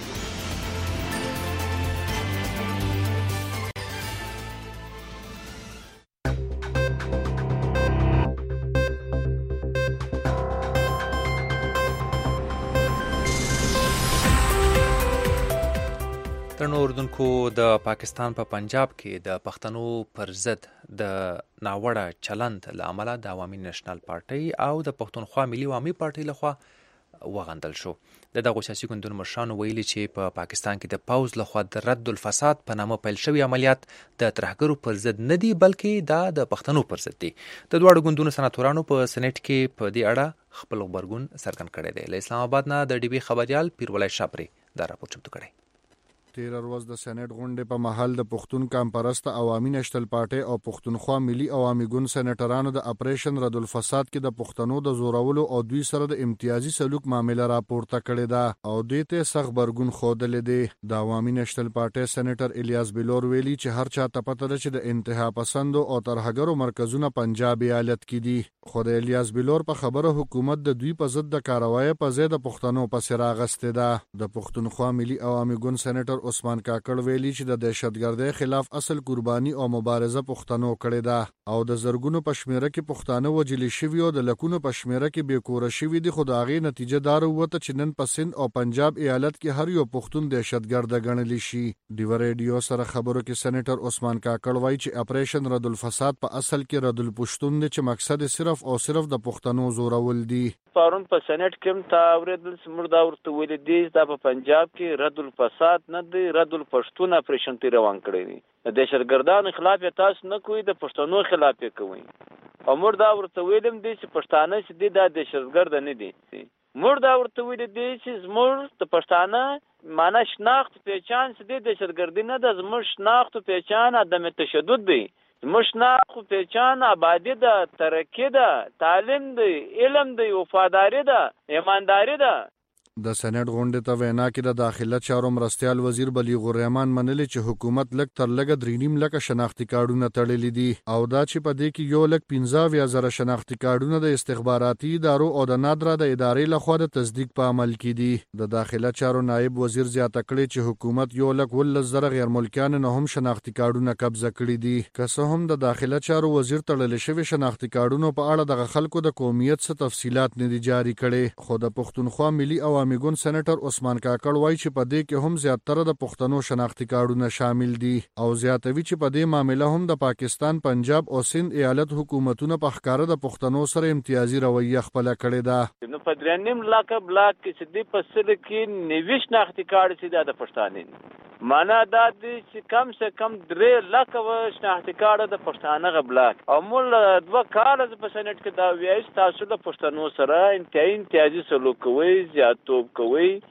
درنو اوردونکو، د پاکستان په پنجاب کې د پښتنو پر ضد د ناوړه چلند له امله د عوامي نېشنل پارټۍ او د پښتونخوا ملي عوامي پارټۍ لخوا وغندل شو. د دغو سیاسي ګوندونو مشرانو ویلي چې په پاکستان کې د پوځ لخوا د رد الفساد په نامه پیل شوي عملیات د ترهګرو پر ضد نه دي، بلکې دا د پښتنو پر ضد دي. د دواړو ګوندونو سناتورانو په سېنېټ کې په دې اړه خپل غبرګون څرګند کړی دی. له اسلام آباد نه د ډي بي خبريال پیرولای شاپري دا راپور چمتو کړی. تیر ورځ د سېنات غونډې په محل د پښتون کمپرست عوامي نېشنل پارټي او پښتونخوا ملي عوامي ګوند سېناترانو د اپریشن رد الفساد کې د پښتنو د زورولو او دوی سره د امتیازي سلوک معاملې راپورته کړې ده او دوی ته سخت برګون خوده لیدي. د عوامي نېشنل پارټي سېناتر الیاس بلور ویلي چې هر چا ته پته ده چې د انتها پسندو او ترهګرو مرکزونه پنجاب ایالت کې دي، خو د الیاس بلور په خبره حکومت د دوی په ضد د کاروایی په ځای د پښتنو په سر راغسته ده. د پښتونخوا ملي عوامي ګوند سېناتر عثمان کاکړ ویلي چې د دهشتګردۍ خلاف اصل قرباني او مبارزه پښتنو کړې ده او د زرګونو پښمیره کې پښتانه وجلی شوی او د لکونو پښمیره کې بیکوره شوی دي، خو د هغې نتیجه دار وته چې نن په سند او پنجاب ایالت کې هر یو پښتون دهشتګرد ګڼل شي. ډیو ریډیو سره خبرو کې سېناتر عثمان کاکړ وایي چې اپریشن رد الفساد په اصل کې رد الپښتون دی چې مقصد صرف او صرف د پښتنو زورول دي. پرون په سېنات کې تا اوریدل سمور دا ورته ویل دي دا په پنجاب کې رد الفساد نه دی، رد الپښتون اپریشن تی روان کړی دی. د دهشتګردانو خلاف تاسو نه کوی، د پښتنو خلاف کوي. او مور دا ورته ویلم دي چې پښتانه چې دي دا دهشتګرد نه دي. مور دا ورته ویل دي چې زموږ د پښتانه معنا شناخت پہچان چې دي دهشتګردي نه د زموږ شناخت پہچان عدم تشدد دی. مشنا خو پہچان آبادی ده، ترقی ده، تعلیم ده، علم ده، وفاداری ده، ایمانداری ده. د سېنات غونډې ته وینا کې د داخله چارو مرستیال وزیر بلیغ الرحمن منلي چې حکومت لک تر لګ 3.5 لک شناختی کارډونه تړلې دي او دا چې په دې کې 1,15,000 شناختی کارډونه د استخباراتي ادارو او د نادره د ادارې لخوا د تصدیق په عمل کې دي. د داخله چارو نائب وزیر زیاته کړې چې حکومت 1,10,000 غیر ملکیان نه هم شناختی کارډونه قبضه کړي دي. که څه هم د داخله چارو وزیر تړل شوی شناختی کارډونو په اړه د خلکو د قومیت څخه تفصيلات نه دي جاری کړي، خو د پښتونخوا ملي عوامي ګوند سېناتر عثمان کاکړ وایي چې په دې کې هم زیاتره د پښتنو شناختی کارډونه شامل دي او زیاتوي چې په دې معاملې هم د پاکستان، پنجاب او سند ایالت حکومتونه په ښکاره د پښتنو سره امتیازي رویه خپل کړې ده. نو په 3.5 لک بلاک کې چې د فصل کې 90 شناختی کارډ چې د پښتانه معنا دا دي چې کم سے کم 3 لک شناختی کارډ د پښتانه غبلاک او مول 2 کال په سېنات کې دا ویاي تاسو د پښتنو سره انتهایی امتیازي سلوک کوي، زیاتوب کوي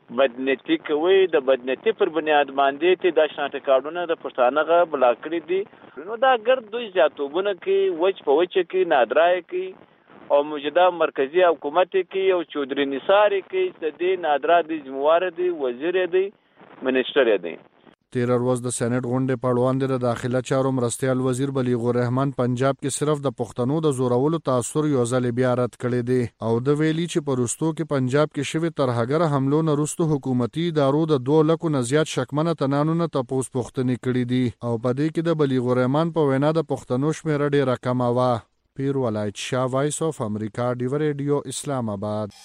بدنیتي کوي، د بدنیتي پر بنیاد باندې ته د شناخت کارډونه د پښتانه غ بلا کړی دي. نو دا ګرد دوی زیاتوبونه کې وچ په وچ کې نادرای کې او موجوده مرکزی حکومت کې او چودري نثار کې د دې نادرا د ذمہوار دي، وزیر دی، منیسټر دی. 13 ورځ د سېنات غونډې پړوان د داخله چارو مرستيال وزیر بلیغ الرحمن پنجاب کې صرف د پښتنو د زورولو تاثر یو ځل بیا رد کړی دی او د ویلي چې پرستو کې پنجاب کې شوی ترهګر حملو نه وروسته حکومتي ادارو د 2 لکو نه زیات شکمنه تنانو نه تپوس پوښتنې کړې دي او په دې کې د بلیغ الرحمن په وینا د پښتنو شمیره ډیره کمه وه. پیر ولایت شاه، وایس اف امریکا، ډیو ریډیو، اسلام آباد.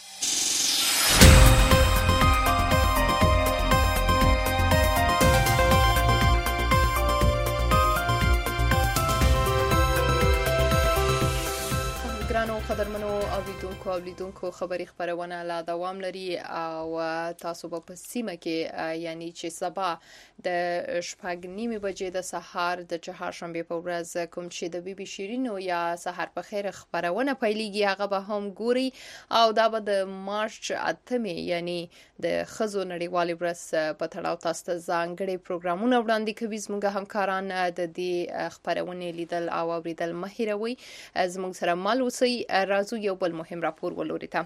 قدرمنو اوریدونکو او لیدونکو خبري خبرونه لا دوام لري او تاسو په سیمه کې یعنی چې سبا د 8:30 بجې د سهار د چهارشنبه په ورځ کوم چې د بي بي شیرینو یا سحر په خیر خبرونه پیلېږي هغه به هم ګوري او دا به د مارچ 8 یعنی د خزو نړیوال ورځ په تړاو تاسو ته ځانګړي پروګرامونه وړاندې کوي. زموږ همکاران د دې خبرونه لیدل او اوریدل مهیروي. زموږ سره مال اوسئ. راځو یو بل مهم راپور ولوري ته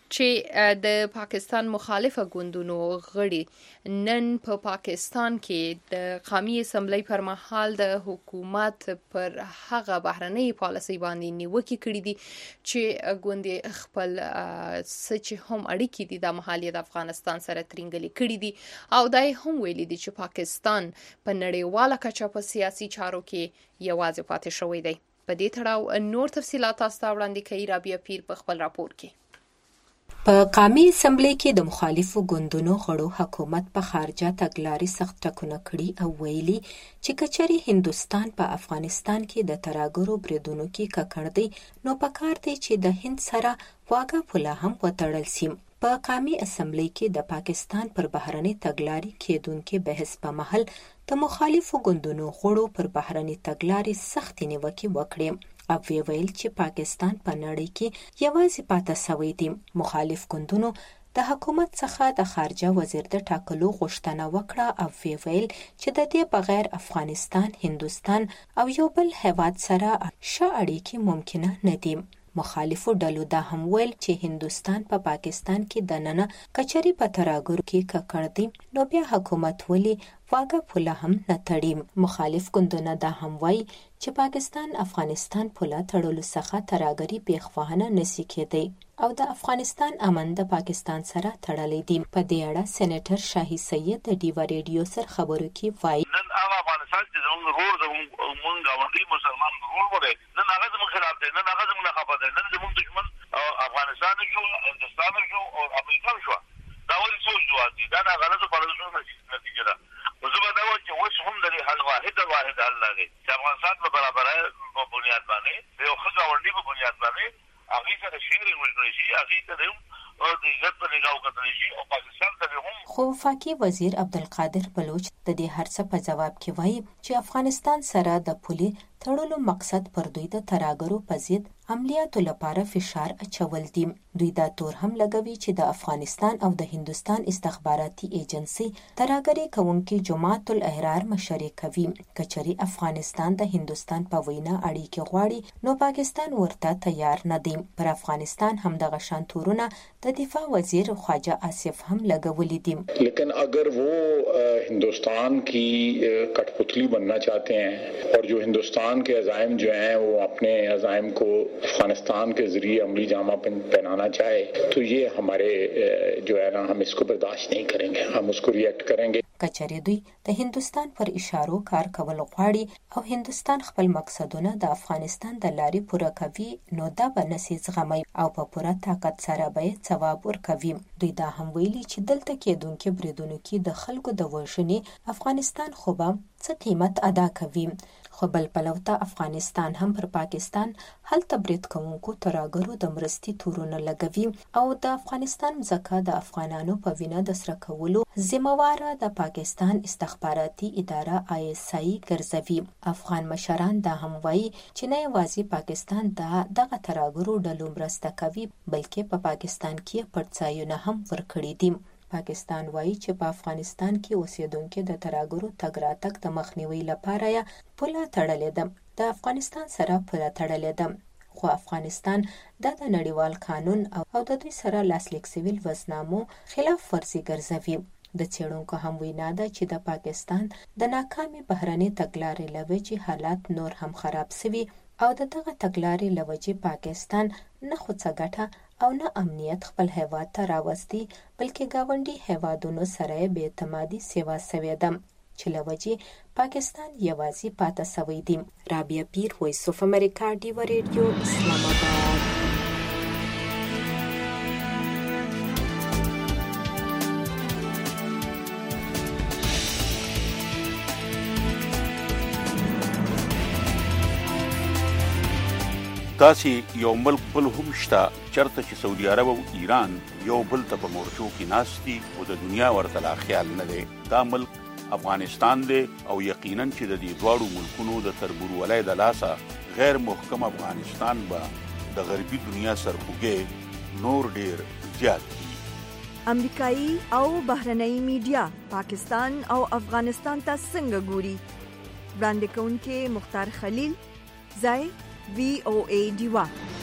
چې د پاکستان مخالفه ګوندونو غړي نن په پاکستان کې د قومي اسمبلی پر مهال د حکومت پر هغه بهرنۍ پالیسي باندې نیوکه کړې دي چې ګوند خپل سچ هم اړیکې دي د محلي د افغانستان سره ترنګلې کړې دي او دای هم ویلي دي چې پاکستان په نړیواله کچه په سیاسي چارو کې یوازې پاتې شوی دی. په دې تړاو نور تفصيلات تاسو ته وړاندې کوي رابعه پیر په خپل راپور کې. په قومي اسمبلی کې د مخالفو ګوندونو غړو حکومت په خارجه تګلارې سخت ټکونه کړي او ویلي چې کچري هندستان په افغانستان کې د ترهګرو بریدونو کې ککړ دی نو پکار دی چې د هند سره واګه پوله هم وتړل سي. په قومي اسمبلی کې د پاکستان پر بهرنۍ تګلارې کېدونکې بحث په محل د مخالفو ګوندونو غړو پر بهرنۍ تګلارې سخت نیوکې وکړې او ویل چې پاکستان په نړۍ کې یوازې پاتې شوی دی. مخالف ګوندونو د حکومت څخه د خارجه وزیر د ټاکلو غوښتنه وکړه او ویل چې د دې بغیر افغانستان، هندستان او یو بل هیواد سره ښه اړیکې ممکنه نه دي. مخالفو ډلو دا هم ویل چې هندستان په پاکستان کې د ننه کچري په ترهګرو کې ککړ دی نو بیا حکومت ولي واګه پوله هم نه تړي. مخالف ګوندونه دا هم وایي چې پاکستان افغانستان پوله تړلو څخه ترهګري پیښوانه نشي کېدی او د افغانستان امن د پاکستان سره تړلی دی. په دې اړه سېنیټر شاهي سید د ډیو ریډیو سره خبرو کې وایي نن هغه افغانستان چې زموږ ورور زموږ غوندي مسلمان ورور وره نن هغه زموږ خلاف دی، نن هغه زموږ خلاف دی، نن زموږ دشمن افغانستان شو، هندستان شو او امریکا شو. دا ولې څه جوړ دي؟ دا غلطه پالیسو نتیجه ده. زه به دا وایم چې اوس هم د حل واحد حل لري چې افغانستان په برابرۍ په بنیاد باندې یو ښه ګاونډي په بنیاد باندې هغې سره شیرینګ وکړی شي، هغې ته هم د عزت په نګاه وکتلی شي او پاکستان ته هم. خو وفاقي وزیر عبدالقادر بلوچ د دې هر څه په جواب کې وایي چې افغانستان سره د پولې تړلو مقصد پر دوی د ترهګرو په ضد عملیاتو لپاره فشار اچول دي. دوی دا تور هم لګوي چې د افغانستان او د هندستان استخباراتي ایجنسی ترهګري کوونکي جماعت الاحرار مشري کوي. کچري افغانستان د هندستان په وینا اړیکې غواړي نو پاکستان ورته تیار نه دی. پر افغانستان هم د غشان تورونه د دفاع وزیر خواجه آصف هم لګولي دي. لیکن اگر وہ ہندوستان کی کٹپتلی بننا چاہتے ہیں اور جو ہندوستان کے عزائم جو ہیں وہ اپنے عزائم کو افغانستان کے ذریعے عملی جامہ پہنانا چاہے تو یہ ہمارے جو ہے نا ہم اس کو برداشت نہیں کریں گے، ہم اس کو ریئیکٹ کریں گے. کچری دوی د هندستان پر اشارو کار کول غواړي او هندستان خپل مقصدونه د افغانستان د لارې پوره کوي نو دا به نسي زغمي او په پوره طاقت سره به ځواب ورکوي. دوی دا هم ویلي چې دلته کېدونکې بریدونو کې د خلکو د وژنې افغانستان خو به څه قیمت ادا کوي. خو بل پلو ته افغانستان هم پر پاکستان هلته برید کوونکو ترهګرو د مرستې تورونه لګوي او د افغانستان ځکه د افغانانو په وینه د سره کولو ذمہواره د پاکستان استخباراتي اداره ISI ګرځوي. افغان مشران دا هم وایي چې نه یوازې پاکستان دغه ترهګرو ډلو مرسته کوي بلکې په پاکستان کې پړڅایونه هم ورکړي دي. پاکستان وایي چې په افغانستان کې اوسیدونکو د ترهګرو تګ راتګ د مخنیوي لپاره یې پوله تړلې ده، د افغانستان سره پوله تړلې ده، خو افغانستان د نړیوال قانون او د دوی سره لاسلیک سوي وزنامو خلاف ورزي ګرځوي. د څېړونکو هم وینا ده چې د پاکستان د ناکامې بهرنۍ تګلارې له وجې حالات نور هم خراب سوي او د دغه تګلارې له وجې پاکستان نه خو څه ګټه او نه امنیت خپل هیواد ته راوستي، بلکې ګاونډي هیوادونو سره یې بې اعتمادي سیوا سوې ده چې له وجې پاکستان یوازې پاتې سوی دی. رابعه پیر، وایس اف امریکا، ډیوه ریډیو، اسلام آباد. داسې یو ملک بل هم شته چرته چې سعودي عرب او ایران یو بل ته په مورچو کې ناست دي او د دنیا ورته لا خیال نه دی. دا ملک افغانستان دی او یقینا چې د دې دواړو ملکونو د تربورولۍ د لاسه غیر محکم افغانستان به د غربي دنیا سرخوږی نور ډیر زیات دي. امریکایي او بهرنۍ میډیا پاکستان او افغانستان ته څنګه ګوري؟ وړاندې کوونکې مختار خلیل، ځای VOA ډیوا.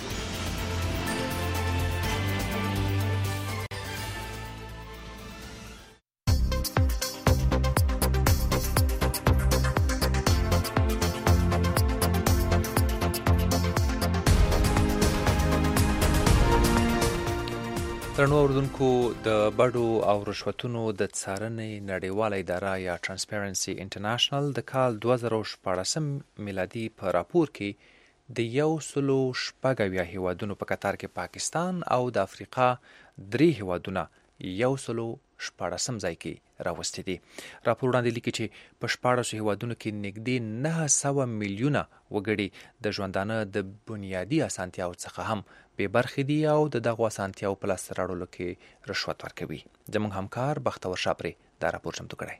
درنو اوردونکو، د بډو او رشوتونو د څارنې نړیواله اداره یا ټرانسپیرنسي انټرنیشنل د کال 2014 میلادي په راپور کې د 116 هیوادونو په کتار کې پاکستان او د افریقا 3 هیوادونه 114 ځای کې راوستي دي. راپور وړاندې لیکي چې په 14 هیوادونو کې نږدې 900 میلیونه وګړي د ژوندانه د بنیادي اسانتیاو څخه هم بې برخې دي او د دغو اسانتیاو په لاسته راوړلو کې رشوت ورکوي. زموږ همکار بختور شاپري دا راپور چمتو کړی.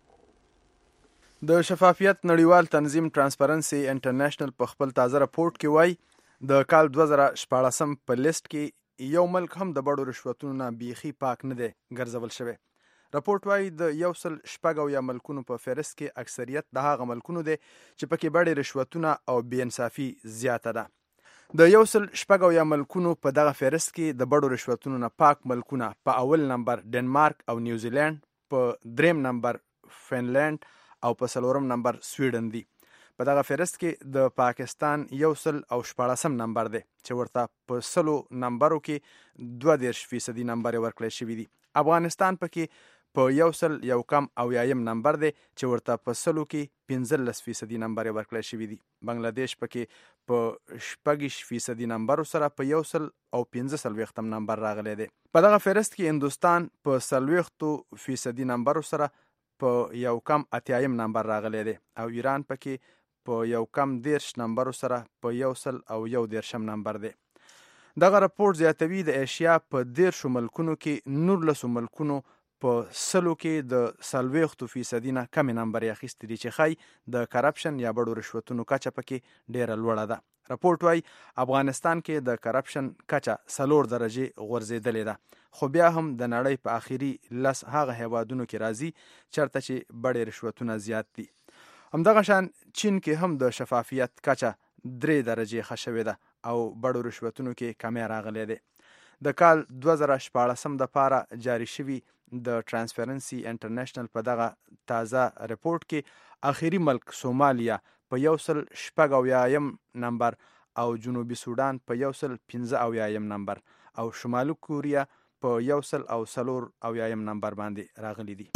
د شفافیت نړیوال تنظیم ټرانسپرنسي انټرنیشنل په خپل تازه راپورټ کې وایي د کال 2014 په لیست کې یو ملک هم د بډو رشوتونو نه بیخي پاک نه دی ګرځول شوی. راپورټ وایي د 116 ملکونو په فهرست کې اکثریت د هغه ملکونو دی چې پکې بډې رشوتونه او بې انصافي زیاته ده. د 116 ملکونو په دغه فهرست کې د بډو رشوتونو نه پاک ملکونه په اول نمبر ډنمارک او نیوزیلند، په دریم نمبر فنلند او په 4م نمبر سویډن دي. په دغه فهرست کې د پاکستان 114 نمبر دی چې ورته په 100 نمبرو کې 22% نمبر ورکړل شوی دی. افغانستان پکې په 101 نمبر دی چې ورته په 100 کې 15% نمبر ورکړل شوی دی. بنگلاديش پکې په 6% نمبر سره په 115 نمبر راغلی دی. په دغه فهرست کې هندوستان په 40% نمبر سره په 180 نمبر راغلی دی او ایران پکې په 110 نمبر سره په 111 نمبر دی. دغه راپورټ زیاتوي د ایشیا په 13 ملکونو کې 19 ملکونو په 100 کې د 40% نه کم نمبر اخیستی دي چې خای د کرپشن یا بډو رشوتونو کچه پکې ډیره لوړه ده. راپورټ وایي افغانستان کې د کرپشن کچه 4 درجې غورځېدلې ده، خو بیا هم د نړۍ په آخري 10 هغه هیوادونو کې راځي چرته چې بډې رشوتونه زیات دي. همدغه شان چین کې هم د شفافیت کچه 3 درجې ښه شوې ده او بډو رشوتونو کې کمی راغلی دی. د کال 2014 دپاره جاری شوي د ټرانسپیرنسي انټرنیشنل په دغه تازه رپورټ کې آخري ملک سومالیا په 186 نمبر او جنوبي سودان په 115 نمبر او شمالي کوریا په 104 نمبر باندې راغلي دي.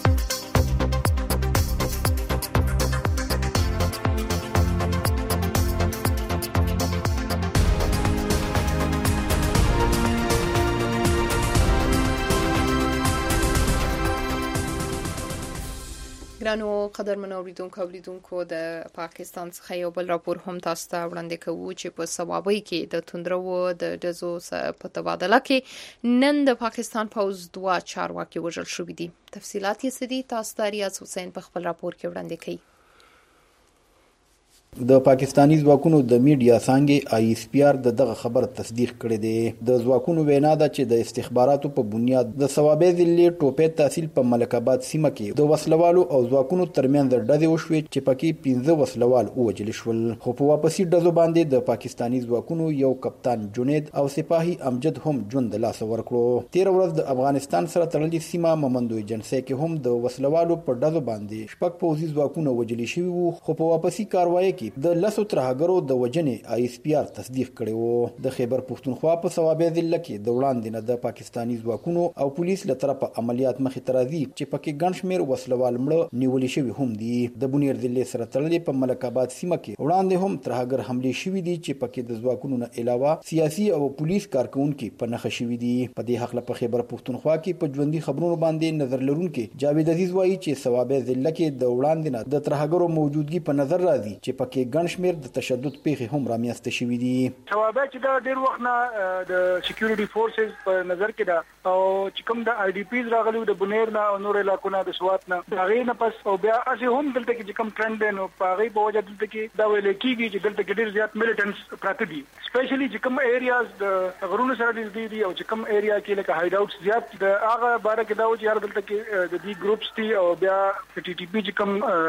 ګرانو قدرمنو اوریدونکو او لیدونکو، د پاکستان څخه یو بل راپور هم تاسو ته وړاندې کوو چې په صوابۍ کې د توندرو د ډزو په تبادله کې نن د پاکستان پوځ 2 چارواکي وژل شوي دي. تفصیلات یې څه دي تاسو ته ریاض حسین په خپل راپور کې وړاندې کوي. د پاکستانی ځواکونو د میډیا څانګې ISPR دغه خبر تصدیق کړی دی. د ځواکونو وینا ده چې د استخباراتو په بنیاد د ثوابه ضلع ټوپې تحصیل په ملک آباد سیمه کې د وسلوالو او ځواکونو ترمنځ ډزې وشوې چې پکې 15 وسلوال ووژل شول. خو په واپسي ډزو باندې د پاکستانی ځواکونو یو کپتان جنید او سپاهي امجد هم ژوند د لاسه ورکړو. تیر ورځ د افغانستان سره تړلې سیمه ممندوی جنسي کې هم د وسلوالو په ډزو باندې شپږ پوځي ځواکونه وژل شوي وو. خو په واپسي کاروایی د لسو ترهګرو د وژنې ISPR تصدیق کړی وو. د خیبر پښتونخوا په ثوابه ضلع کې د وړاندې نه د پاکستانی ځواکونو او پولیس له طرفه عملیات مخې ته راځي چې پکې ګڼ شمېر وسلوال مړه نیولي شوي هم دي. د بونیر ضلع سره تړلې په ملک آباد سیمه کې وړاندې هم ترهګر حملې شوي دي چې پکې د ځواکونو نه علاوه سیاسي او پولیس کارکونکي په نښه شوي دي. په دې هکله په خیبر پښتونخوا کې په ژوندۍ خبرونو باندې نظر لرونکي جاوید عزیز وایي چې ثوابه ضلع کې د وړاندې نه د ترهګرو موجودګي په نظر راځي چې پکې ګڼ شمېر د تشدد پیښې هم رامنځته شوي دي. ثوابه چې دا ډېر وخت نه د سکیورټي فورسز په نظر کې ده او چې کوم د IDPs راغلي د بنیر نه او نور علاقو نه د سوات نه د هغې نه پس او بیا هسې هم دلته کې چې کوم ټرند دی نو په هغې په وجه دلته کې دا ویل کېږي چې دلته کې ډېر زیات ملیټنټس پراته دي. سپیشلی چې کوم ایریاز د غرونو سره نږدې دي او چې کوم ایریا کې لکه هایډ آوټس زیات د هغه باره کې دا و چې یار دلته کې د دې ګروپس دي او بیا TTP چې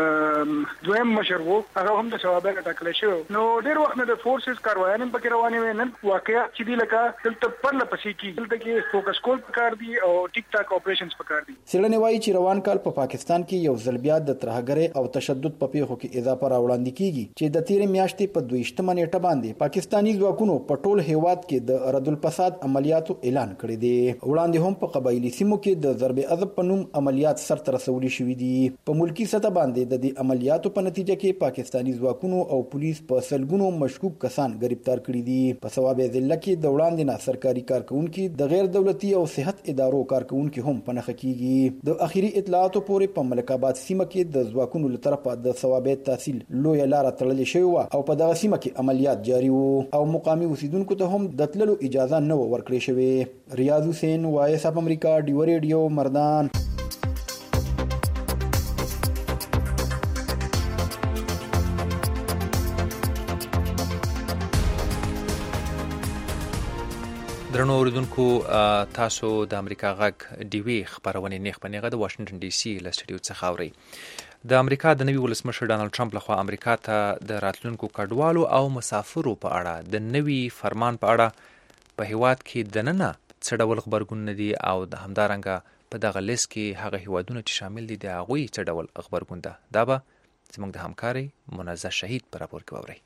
کوم دویم مشر و هغه هم د ثوابه نه ټاکلی شوی. نو ډېر وخت نه د فورسز کاروایان هم پکې روانې وې. نن واقعیات چې دي لکه دلته پرله پسې کېږي. دلته کې فوکس کول پکار دي او ټیک ټاک اپریشنز پکار دي. څېړنې وایي چې روان کال په پاکستان کې یو ځل بیا د ترهګرۍ او تشدد په پیښو کې اضافه راوړاندې کېږي چې د تېرې میاشتې په 22 نیټه باندې پاکستانی ځواکونو په ټول هیواد کې د رد الفساد عملیاتو اعلان کړی دی. وړاندې هم په قبایلي سیمو کې د ضرب عضب په نوم عملیات سرته رسولي شوي دي. په ملکی سطح باندې د دې عملیاتو په نتیجه کې پاکستانی ځواکونو او پولیس په سلګونو مشکوک کسان گرفتار کړي دي. په ثوابه ضلع کې د وړاندې نه سرکاري کارکونکي د غیر دولتي او صحت ادارو کارکونکي هم په نښه کېږي. د اخیری اطلاعاتو پورې په ملک آباد سیمه کې د ځواکونو له طرفه د ثوابه تحصیل لویه لاره تړلې شوې وه او په دغه سیمه کې عملیات جاري وو او مقامي اوسیدونکو ته هم د تللو اجازه نه وه ورکړې شوې. ریاض حسین وایس اف امریکا ډیو ریډیو مردان. درنو اوریدونکو تاسو د امریکا غږ ډیوي خبرونې نیغ په نیغه د واشنگټن ډي سي له سټوډیو څخه اورئ. د امریکا د نوي ولسمشر ډانلډ ټرمپ لخوا امریکا ته د راتلونکو کډوالو او مسافرو په اړه د نوي فرمان په اړه په هیواد کې دننه څه ډول خبرګون دي او د همدارنګه په دغه لیست کې هغه هیوادونه چې شامل دي د هغوی څه ډول خبرګون ده. دا به زموږ د همکاري منزه شهید په راپور کې واورئ.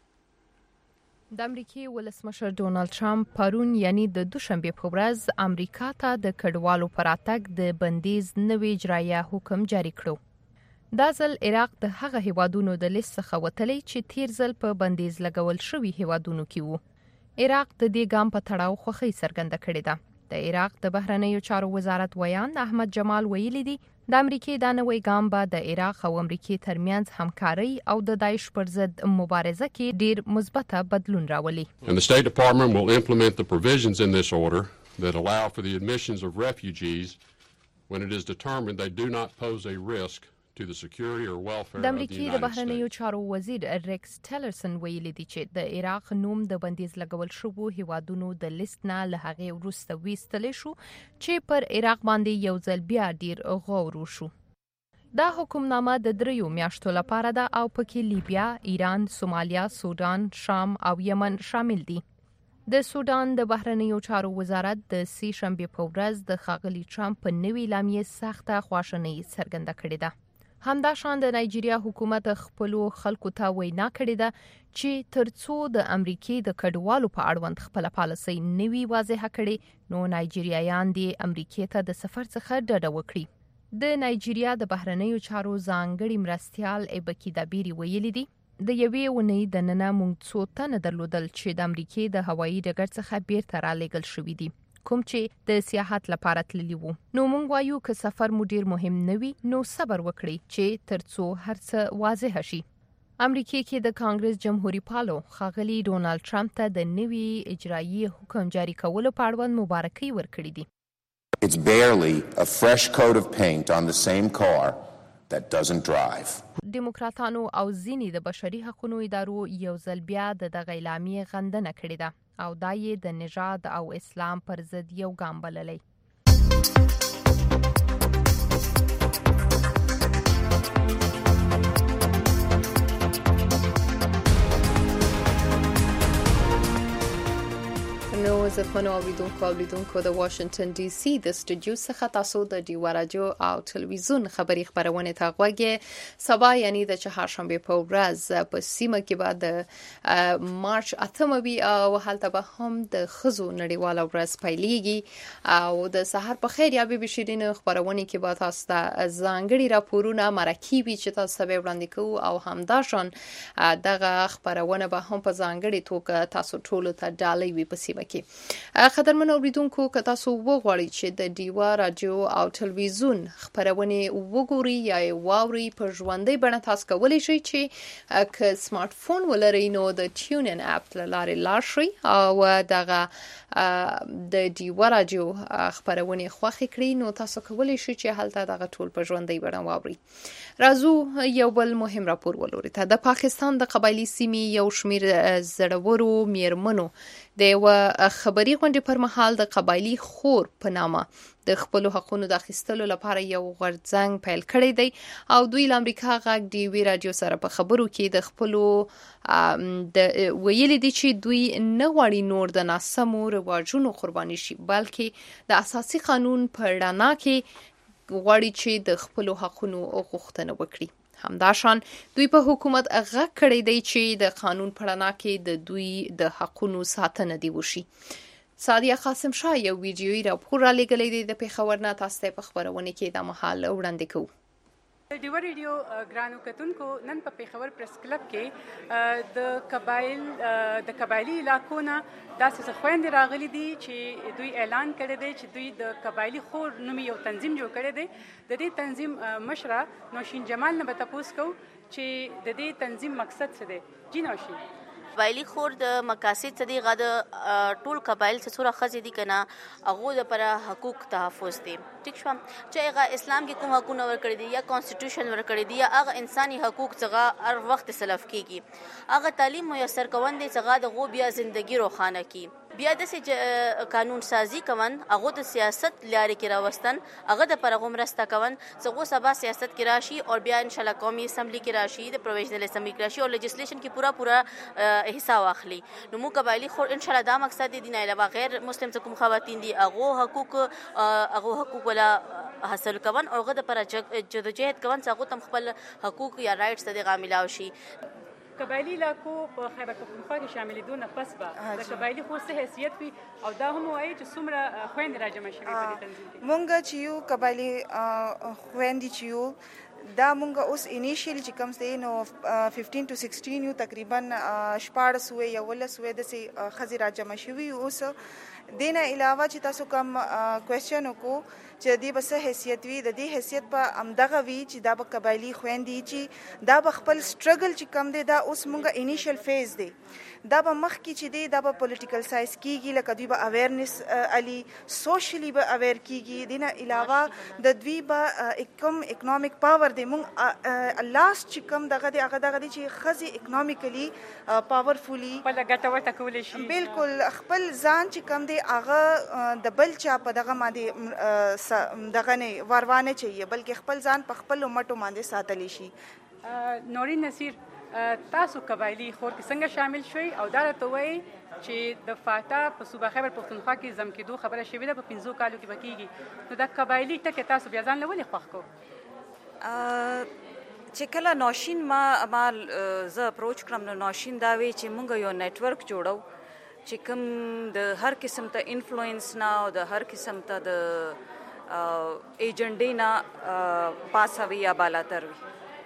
د امریکای ولسمشر ډونالد ټرمپ پرون یعنی د دوشنبه په ورځ امریکا ته د کډوالو پر راتګ د بندیز نوی اجرایه حکم جاری کړو. دا ځل عراق د هغه هیوادونو د لیست څخه وتلی چې تیر ځل په بندیز لګول شوی هیوادونو کې وو. عراق د دې ګام په تړاو خوښي څرګنده کړې ده. د عراق د بهرنیو چارو وزارت ویان احمد جمال ویلي دی د امریکای دا نوی ګام به د عراق او امریکای ترمنځ همکاري او د داعش پر ضد مبارزه کې ډیر مثبته بدلون راولي. And the State Department will implement the provisions in this order that allow for the admissions of refugees when it is determined they do not pose a risk to the security or welfare of the United States. د امریکای د بهرنیو چارو وزیر ریکس ټیلرسن ویلي دی چې د عراق نوم د بندیز لګول شوو هیوادونو د لیست نه له هغې وروسته ویستلی شو چې پر عراق باندې یو ځل بیا ډیر غور وشو. دا حکمنامه د 3 میاشتو لپاره ده او پکې لیبیا، ایران، سومالیا، سودان، شام او یمن شامل دي. د سودان د بهرنیو چارو وزارت د سې شنبې په ورځ د ښاغلي ټرمپ په نوي اعلامیې سخته خواشیني څرګنده کړې ده. همداشان د نایجیریا حکومت خپلو خلکو ته وینا کړې ده چې ترڅو د امریکای د کډوالو په اړوند خپل پالیسي نوي واضحه کړي نو نایجیریایان د امریکای ته د سفر څخه ډډه وکړي. د نایجیریا د بهرنیو چارو ځانګړي مرستیال ایبکی دابیری ویلي دي د یوې اونۍ د ننه موږ څو تنه درلودل چې د امریکای د هوایي ډګر څخه بیرته رالېږل شوي دي کوم چې د سیاحت لپاره تللی وو. نو موږ وایو که سفر مو ډیر مهم نه وي نو صبر وکړئ چې ترڅو هر څه واضح شي. امریکای کې د کانګرس جمهوریت پالو ښاغلي ډونالډ ټرمپ ته د نوي اجرایي حکم جاری کولو په اړوند مبارکي ورکړې دي. It's barely a fresh coat of paint on the same car that doesn't drive. دیموکراتانو او ځینې د بشري حقوقو ادارو یو ځل بیا د دغه اعلامیې غندنه کړې ده او دا یې د نژاد او اسلام پر ضد یو ګام بللی. نو عزتمنو اوریدونکو د واشنگټن ډي سي د سټوډیو څخه تاسو د ډیوا رادیو او ټلویزیون خبری خبرونه ته غوږی سبا یعنی د چهارشنبه په ورځ په سیمه کې بعد مارچ 8 او هلته به هم د خزو نړیواله ورځ پیلېږي او د سحر په خیر یا به شیرین خبرونه کې به تاسو ته ځانګړي راپورونه مرکبي چې تاسو به وړاندې کوو او همداشان دغه خبرونه به هم په ځانګړي توګه تاسو ټول ته ډالۍ وي په سیمه کې. قدرمن اوریدونکو که تاسو وغواړئ چې د ډیوا رادیو او ټلویزیون خبرونه وګورئ یا واورئ په ژوندۍ بڼه تاسو کولی شئ چې که سمارټ فون ولرئ نو د ټیون ان اپ لاره لاړ شئ او دغه د ډیوا رادیو خبرونه خوښ کړئ نو تاسو کولی شئ چې هلته دغه ټول په ژوندۍ بڼه واورئ. راځو یو بل مهم راپور ولوري ته د پاکستان د قبایلی سیمې یو شمیر زړورو میرمنو د یو خبري غونډې پر مهال د قبایلی خور په نامه د خپل حقوقو د اخیستلو لپاره یو غورځنګ پیل کړی دی او دوی له امریکا غږ دی وی رادیو سره په خبرو کې د خپل د ویلي دي چې دوی نه غواړي نور د ناسمو رواجونو قرباني شي بلکې د اساسي قانون په رڼا کې غواړي چې د خپل حقوقو غوښتنه وکړي. همداشان دوی په حکومت غږ کړی دی چې د قانون په رڼا کې د دوی د حقوقو ساتنه دی وشي. سادیه قاسم شاه یو ویډیویي راپور را لېږلی دی د پېښور نه تاسو ته په خبرونه کې د مهال وړاندې کوو. د ډیوا ریډیو ګرانو کتونکو نن په پېښور پریس کلب کې د قبایلی علاقو نه داسې څه خویندې راغلي دي چې دوی اعلان کړی دی چې دوی د قبایلی خور نومي یو تنظیم جوړ کړی دی. د دې تنظیم مشره نوشین جمال نه به تپوس کوو چې د دې تنظیم مقصد څه دی. جی نوشین، قبایلی خور د مقاصد څه دي؟ غا د ټول قبایل څه څوره ښځې دي که نه هغو دپاره حقوق تحفظ دي. ټیک شوه چې هغه اسلام کې کوم حقونه ورکړي دي یا کانسټیټیوشن ورکړي دي یا هغه انساني حقوق څخه هر وخت سلف کېږي هغه تعلیم میسر کول دی څخه د غو بیا زندگی روښانه کړي. بیا داسې قانون سازي کون هغه د سیاست لارې کې راوستن هغه د پر مرسته کون څنګه سبا سیاست کې راشي او بیا ان شاء الله قومي اسمبلی کې راشي د پرووینشنل اسمبلی کې راشي او لیجسلیشن کې پورا حصہ واخلي. نو مو قبایلی خور ان شاء الله دا مقصد دی نه علاوه غیر مسلم څخه کوم خواتین دي هغه حقوق ولا حاصل کون او هغه د پر جدوجہد کون څنګه تم خپل حقوق یا رائټس د غاملاو شي. قبایلی علاقو په خیبر پختونخوا کې شاملېدو نه پس به د قبایلی خور څه حیثیت وي او دا هم وایي چې څومره خویندې راجمع شوي په دې تنظیم کې؟ مونږ چې یو قبایلی خویندې چې یو دا مونږ اوس انیشیل چې کوم دی نو 15 to 16 یو تقریبا 14 وې یا 15 وې د ښځې راجمع شوي. اوس دینه علاوه چې تاسو کوم کوېسچن وکړو چې دې به څه حیثیت وي، د دې حیثیت به همدغه وي چې دا به قبایلی خویندې چې دا به خپل سټرګل چې کم دی دا اوس مونږ انیشیل فیز دی دا به مخکې چې دی دا به پولیټیکل سایز کېږي لکه دوی به اویرنس علي سوشلی به اویر کېږي. دینه علاوه د دوی به کوم اکنامک پاور دی مونږ لاست چې کوم دغه دی هغه دغه دی چې ښځې اکنامیکلی پاورفولي خپله ګټه ورته کولی شي. بالکل خپل ځان چې کوم دی هغه د بل چا په دغه باندې دغه نه وروانه چي بلکې خپل ځان په خپل مټو باندې ساتلی شي. نورین نصیر، تاسو قبایلی خور کې څنګه شامل شوي او دا راته وایي چې د فاتا په صوبه خیبر پختونخوا کې زم کېدو خبره شوې ده په 15 کالو کې به کېږي. نو دا قبایلی ټکي تاسو بیا ځان له ولې خوښ کوو؟ چې کله نوشین ما زه اپروچ کړم نو نوشین دا وی چې مونږ یو نیټورک جوړو چې کوم د هر قسم ته انفلوئنس نه او د هر قسم ته د ایجنډې نه پاسه وي یا بالاتر وي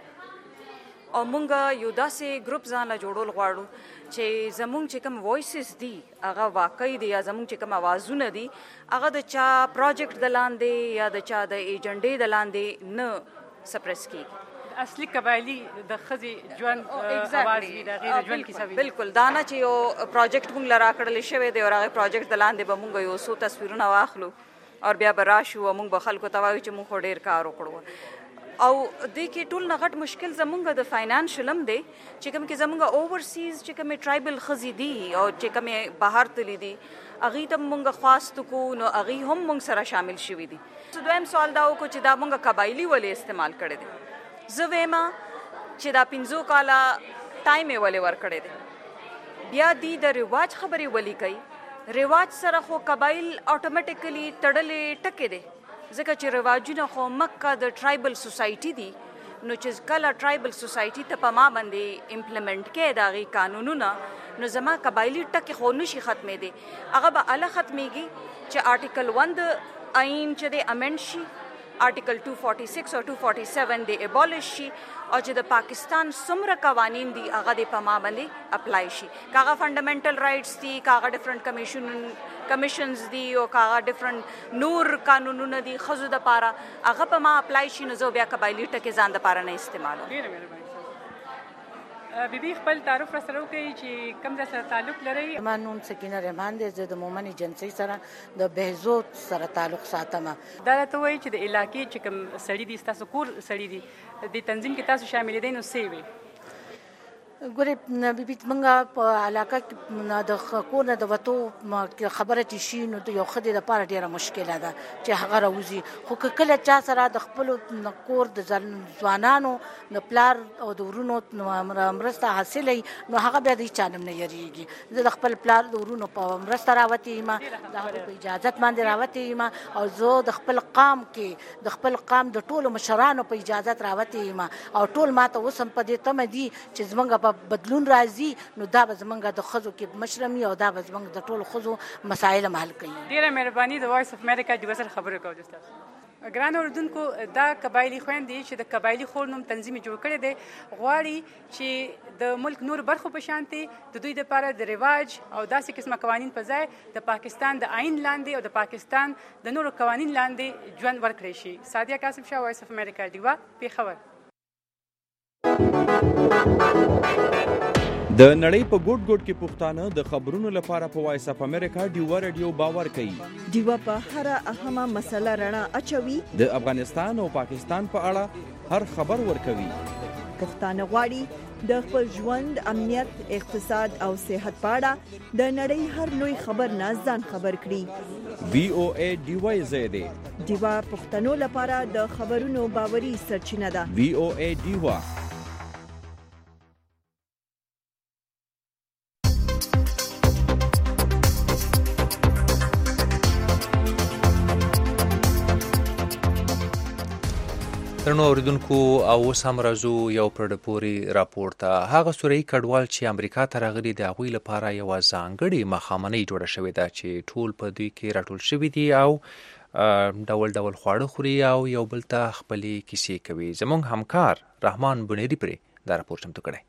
او مونږ یو داسې ګروپ ځان له جوړول غواړو چې زمونږ چې کوم وایسز دي هغه واقعي دي یا زمونږ چې کوم اوازونه دي هغه د چا پروجیکټ د لاندې یا د چا د ایجنډې د لاندې نه سپریس کیږي. اصلي قبایلی د ښځې ژوند اواز وي د هغې د ژوند کیسه وي. بالکل دا نه چې یو پروجیکټ مونږ له راکړلی شوی دی او هغې پروجیکټ د لاندې به مونږ یو څو تصویرونه واخلو او بیا به راشو او مونږ به خلکو ته وایو چې مونږ خو ډېر کار وکړو او د کې ټول نه غټ مشکل زمونږ د فاینانشل هم دی چې کوم کې زمونږ اوورسیز چې کوم ټرایبل خزي دي او چې کوم بهر تللی دي اغه ته مونږ خواست کو نو اغه هم مونږ سره شامل شوي دي. دویم سوال دا وکړو چې دا مونږ قبایلی ولې استعمال کړی دي. زه وایم چې دا 15 کاله ټایم یې ولې ورکړی دی. بیا دی د رواج خبرې ولې کوي. رواج سره خو قبایل اتوماتیکلی تړلې ټکې دي ځکه چې رواجونه خو مکه د ټرایبل سوسایټي دي نو چې کله ټرایبل سوسایټي ته په ما باندې امپلیمنٹ کې داغي قانونونه نو زما قبایلی ټکې خو نشي ختمې دي. هغه به اله ختمېږي چې آرټیکل 1 د آئین چې د امند شي آرټیکل 246 او 247 د ابولیش شي او چې د پاکستان څومره قوانین دي هغه د په ما باندې اپلای شي. کاغه فنډامنټل رائټس دي کاغه ډیفرنٹ کمیشنز دي او کاغه ډیفرنٹ نور قانونونه دي خزو د پاره هغه په ما اپلای شي نو زه بیا قبایلی ټکې ځان د پاره نه استعمالوم. بیبي خپل تعارف را سره وکړي چې کوم ځای سره تعلق لري. ما نوم سکینه رحمان دی. زه د مومن ایجنسی سره د بهزود سره تعلق ساتم. دا ته وایي چې د علاقې چې کوم سړي دي ستاسو کور سړي دي د تنظیم کې تاسو شامل دي نو څه وي؟ ګورې بیبي موږ په علاقه کې د کور نه د وتو خبره چې شي نو د یو ښځې دپاره ډېره مشکله ده چې هغه راوځي. خو که کله چا سره د خپلو کور د ځوانانو د پلار او د ورونو مرسته حاصله وي نو هغه بیا د هېچا نه نه یېرېږي. زه د خپل پلار د ورونو په مرسته راوتې یم د هغوی په اجازت باندې راوتې یم او زه د خپل قام کې د خپل قام د ټولو مشرانو په اجازت راوتې یم او ټول ما ته اوس هم په دې تمه دي چې زموږ بدلون راځي نو دا به زمونږ د ښځو کې مشرمي او دا به زمونږ د ټولو ښځو مسایل هم حل کوي. ډېره مهرباني د وایس اف امریکا ډیوه سره خبرې کوو ستاسو. ګران اورېدونکو دا قبایلي خویندې چې د قبایلي خور نوم تنظیم جوړ کړی دی غواړي چې د ملک نور برخو په شانتي د دوی دپاره د رواج او داسې قسمه قوانین په ځای د پاکستان د آئین لاندې او د پاکستان د نورو قوانین لاندې ژوند ورکړی شي. سادیه قاسم شاه وایس اف امریکا ډیوه پېښور. د نړۍ په ګوټ ګوټ کې پښتانه د خبرونو لپاره په وایس اف امریکا ډیوه رادیو باور کوي. ډیوه په هر اهمه مسله رڼا اچوي. د افغانستان او پاکستان په اړه هر خبر ورکوي. پښتانه غواړي د خپل ژوند امنیت اقتصاد او صحت په اړه د نړۍ هر لوی خبر نه ځان خبر کړي. VOA ډیوه زیاده ډیوه پښتنو لپاره د خبرونو باوري سرچینه ده. VOA ډیوه. درنو اوریدونکو او اوس هم راځو یو پرډپوري راپور ته. هغه سوریې کډوال چې امریکا ته راغلي د هغوی لپاره یوه ځانګړې ماښامنۍ جوړه شوې ده چې ټول په دوی کې راټول شوي دي او ډول ډول خواړه خوري او یو بل ته خپلې کیسې کوي. زموږ همکار رحمان بنيري پرې دا راپور چمتو کړی.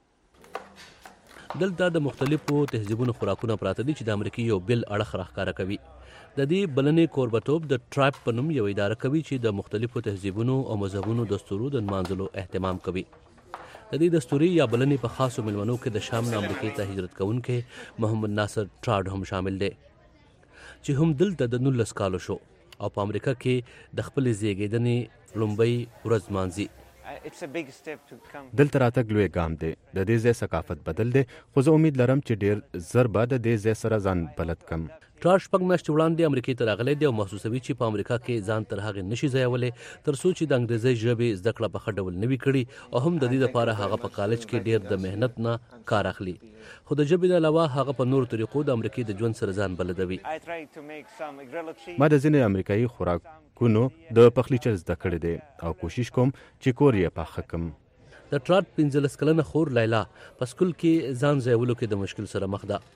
دلته د مختلفو تهذیبونو خوراکونه پراته دي چې د امریکا یو بل اړخ راښکاره کوي. د دې بلنې کوربتوب د ټرایب په نوم یو اداره کوي چې د مختلفو تهذیبونو او مذهبونو دستورو د نمانځلو اهتمام کوي. د دې دستوري یا بلنې په خاصو مېلمنو کې د شام نه امریکا ته هجرت کوونکی محمد ناصر ټراډ هم شامل دی چې هم دلته د 19 کالو شو او په امریکا کې د خپل زیږیدنې لومبۍ ورځ مانځي. دلته راتګ لوی ګام دی. د دې ځای ثقافت بدل دی خو زه امید لرم چې ډیر زر به د دې ځای سره ځان بلد کم. ټراډ شپږ میاشتې وړاندې امریکا ته راغلی دی او محسوسوي چې په امریکا کې ځان تر هغې نشي ځایولی تر څو چې د انګریزۍ ژبې زده کړه په ښه ډول نه وي کړي او هم د دې لپاره هغه په کالج کې ډیر د محنت نه کار اخلي. خو د ژبې نه علاوه هغه په نورو طریقو د امریکا د ژوند سره ځان بلدوي. ما د ځینې امریکایي خوراکونو د پخلي چل زده کړی دی او کوشش کوم چې کور یې پاخه کړم. د ټراډ 15 کلنه خور لیلا په سکول کې ځان ځایولو کې د مشکل سره مخ ده.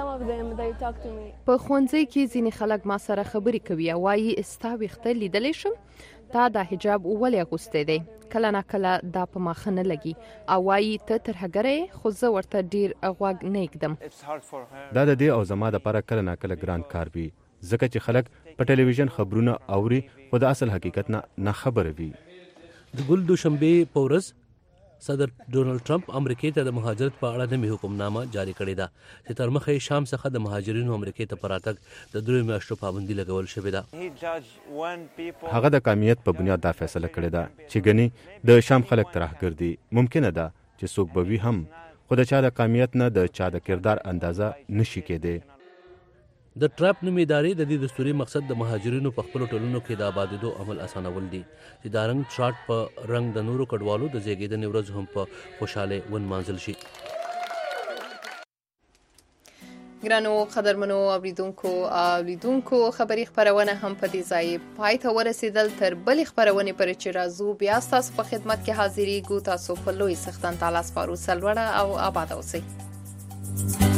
په ښوونځي کې ځینې خلک ما سره خبرې کوي او وایي ستا ویښته لیدلی شم تا دا حجاب ولې اغوستی دی. کله نه کله دا په ما ښه نه لګي او وایي ته ترهګره خو زه ورته ډیر غوږ نه ایږدم. دا د دې او زما دپاره کله نه کله ګران کار وي ځکه چې خلک په ټلویزیون خبرونه اوري خو د اصل حقیقت نه خبره وي. د ګل دوشنبې په ورځ صدر ډونالد ټرمپ امریکای ته د مهاجرت په اړه نوې حکمنامه جاری کړې ده چې تر مخه شام څخه د مهاجرینو امریکای ته په راتګ د 3 میاشتو پابندي لګول شوې ده. هغه د قومیت په بنیاد دا فیصله کړې ده چې ګني د شام خلک ترهګر دي. ممکنه ده چې څوک به وي هم، خو د چا د قومیت نه د چا د کردار اندازه نشي کېدی. د ټرپ نومې ادارې د دې دستوري مقصد د مهاجرینو په خپلو ټولنو کې د آبادېدو عمل اسانول دي چې دا رنګ چارټ په رنګ د نورو کډوالو د زیږېدنې ورځ هم په خوشحالۍ ونمانځل شي. ګرانو قدرمنو اوریدونکو خبري خبرونه هم په دې ځای پای ته ورسېدل. تر بلې خبرونې پورې چې راځو بیا ستاسو په خدمت کې حاضرېږو. تاسو په لوی سختن تعالی سپارو. سلوړه او آباد اوسئ.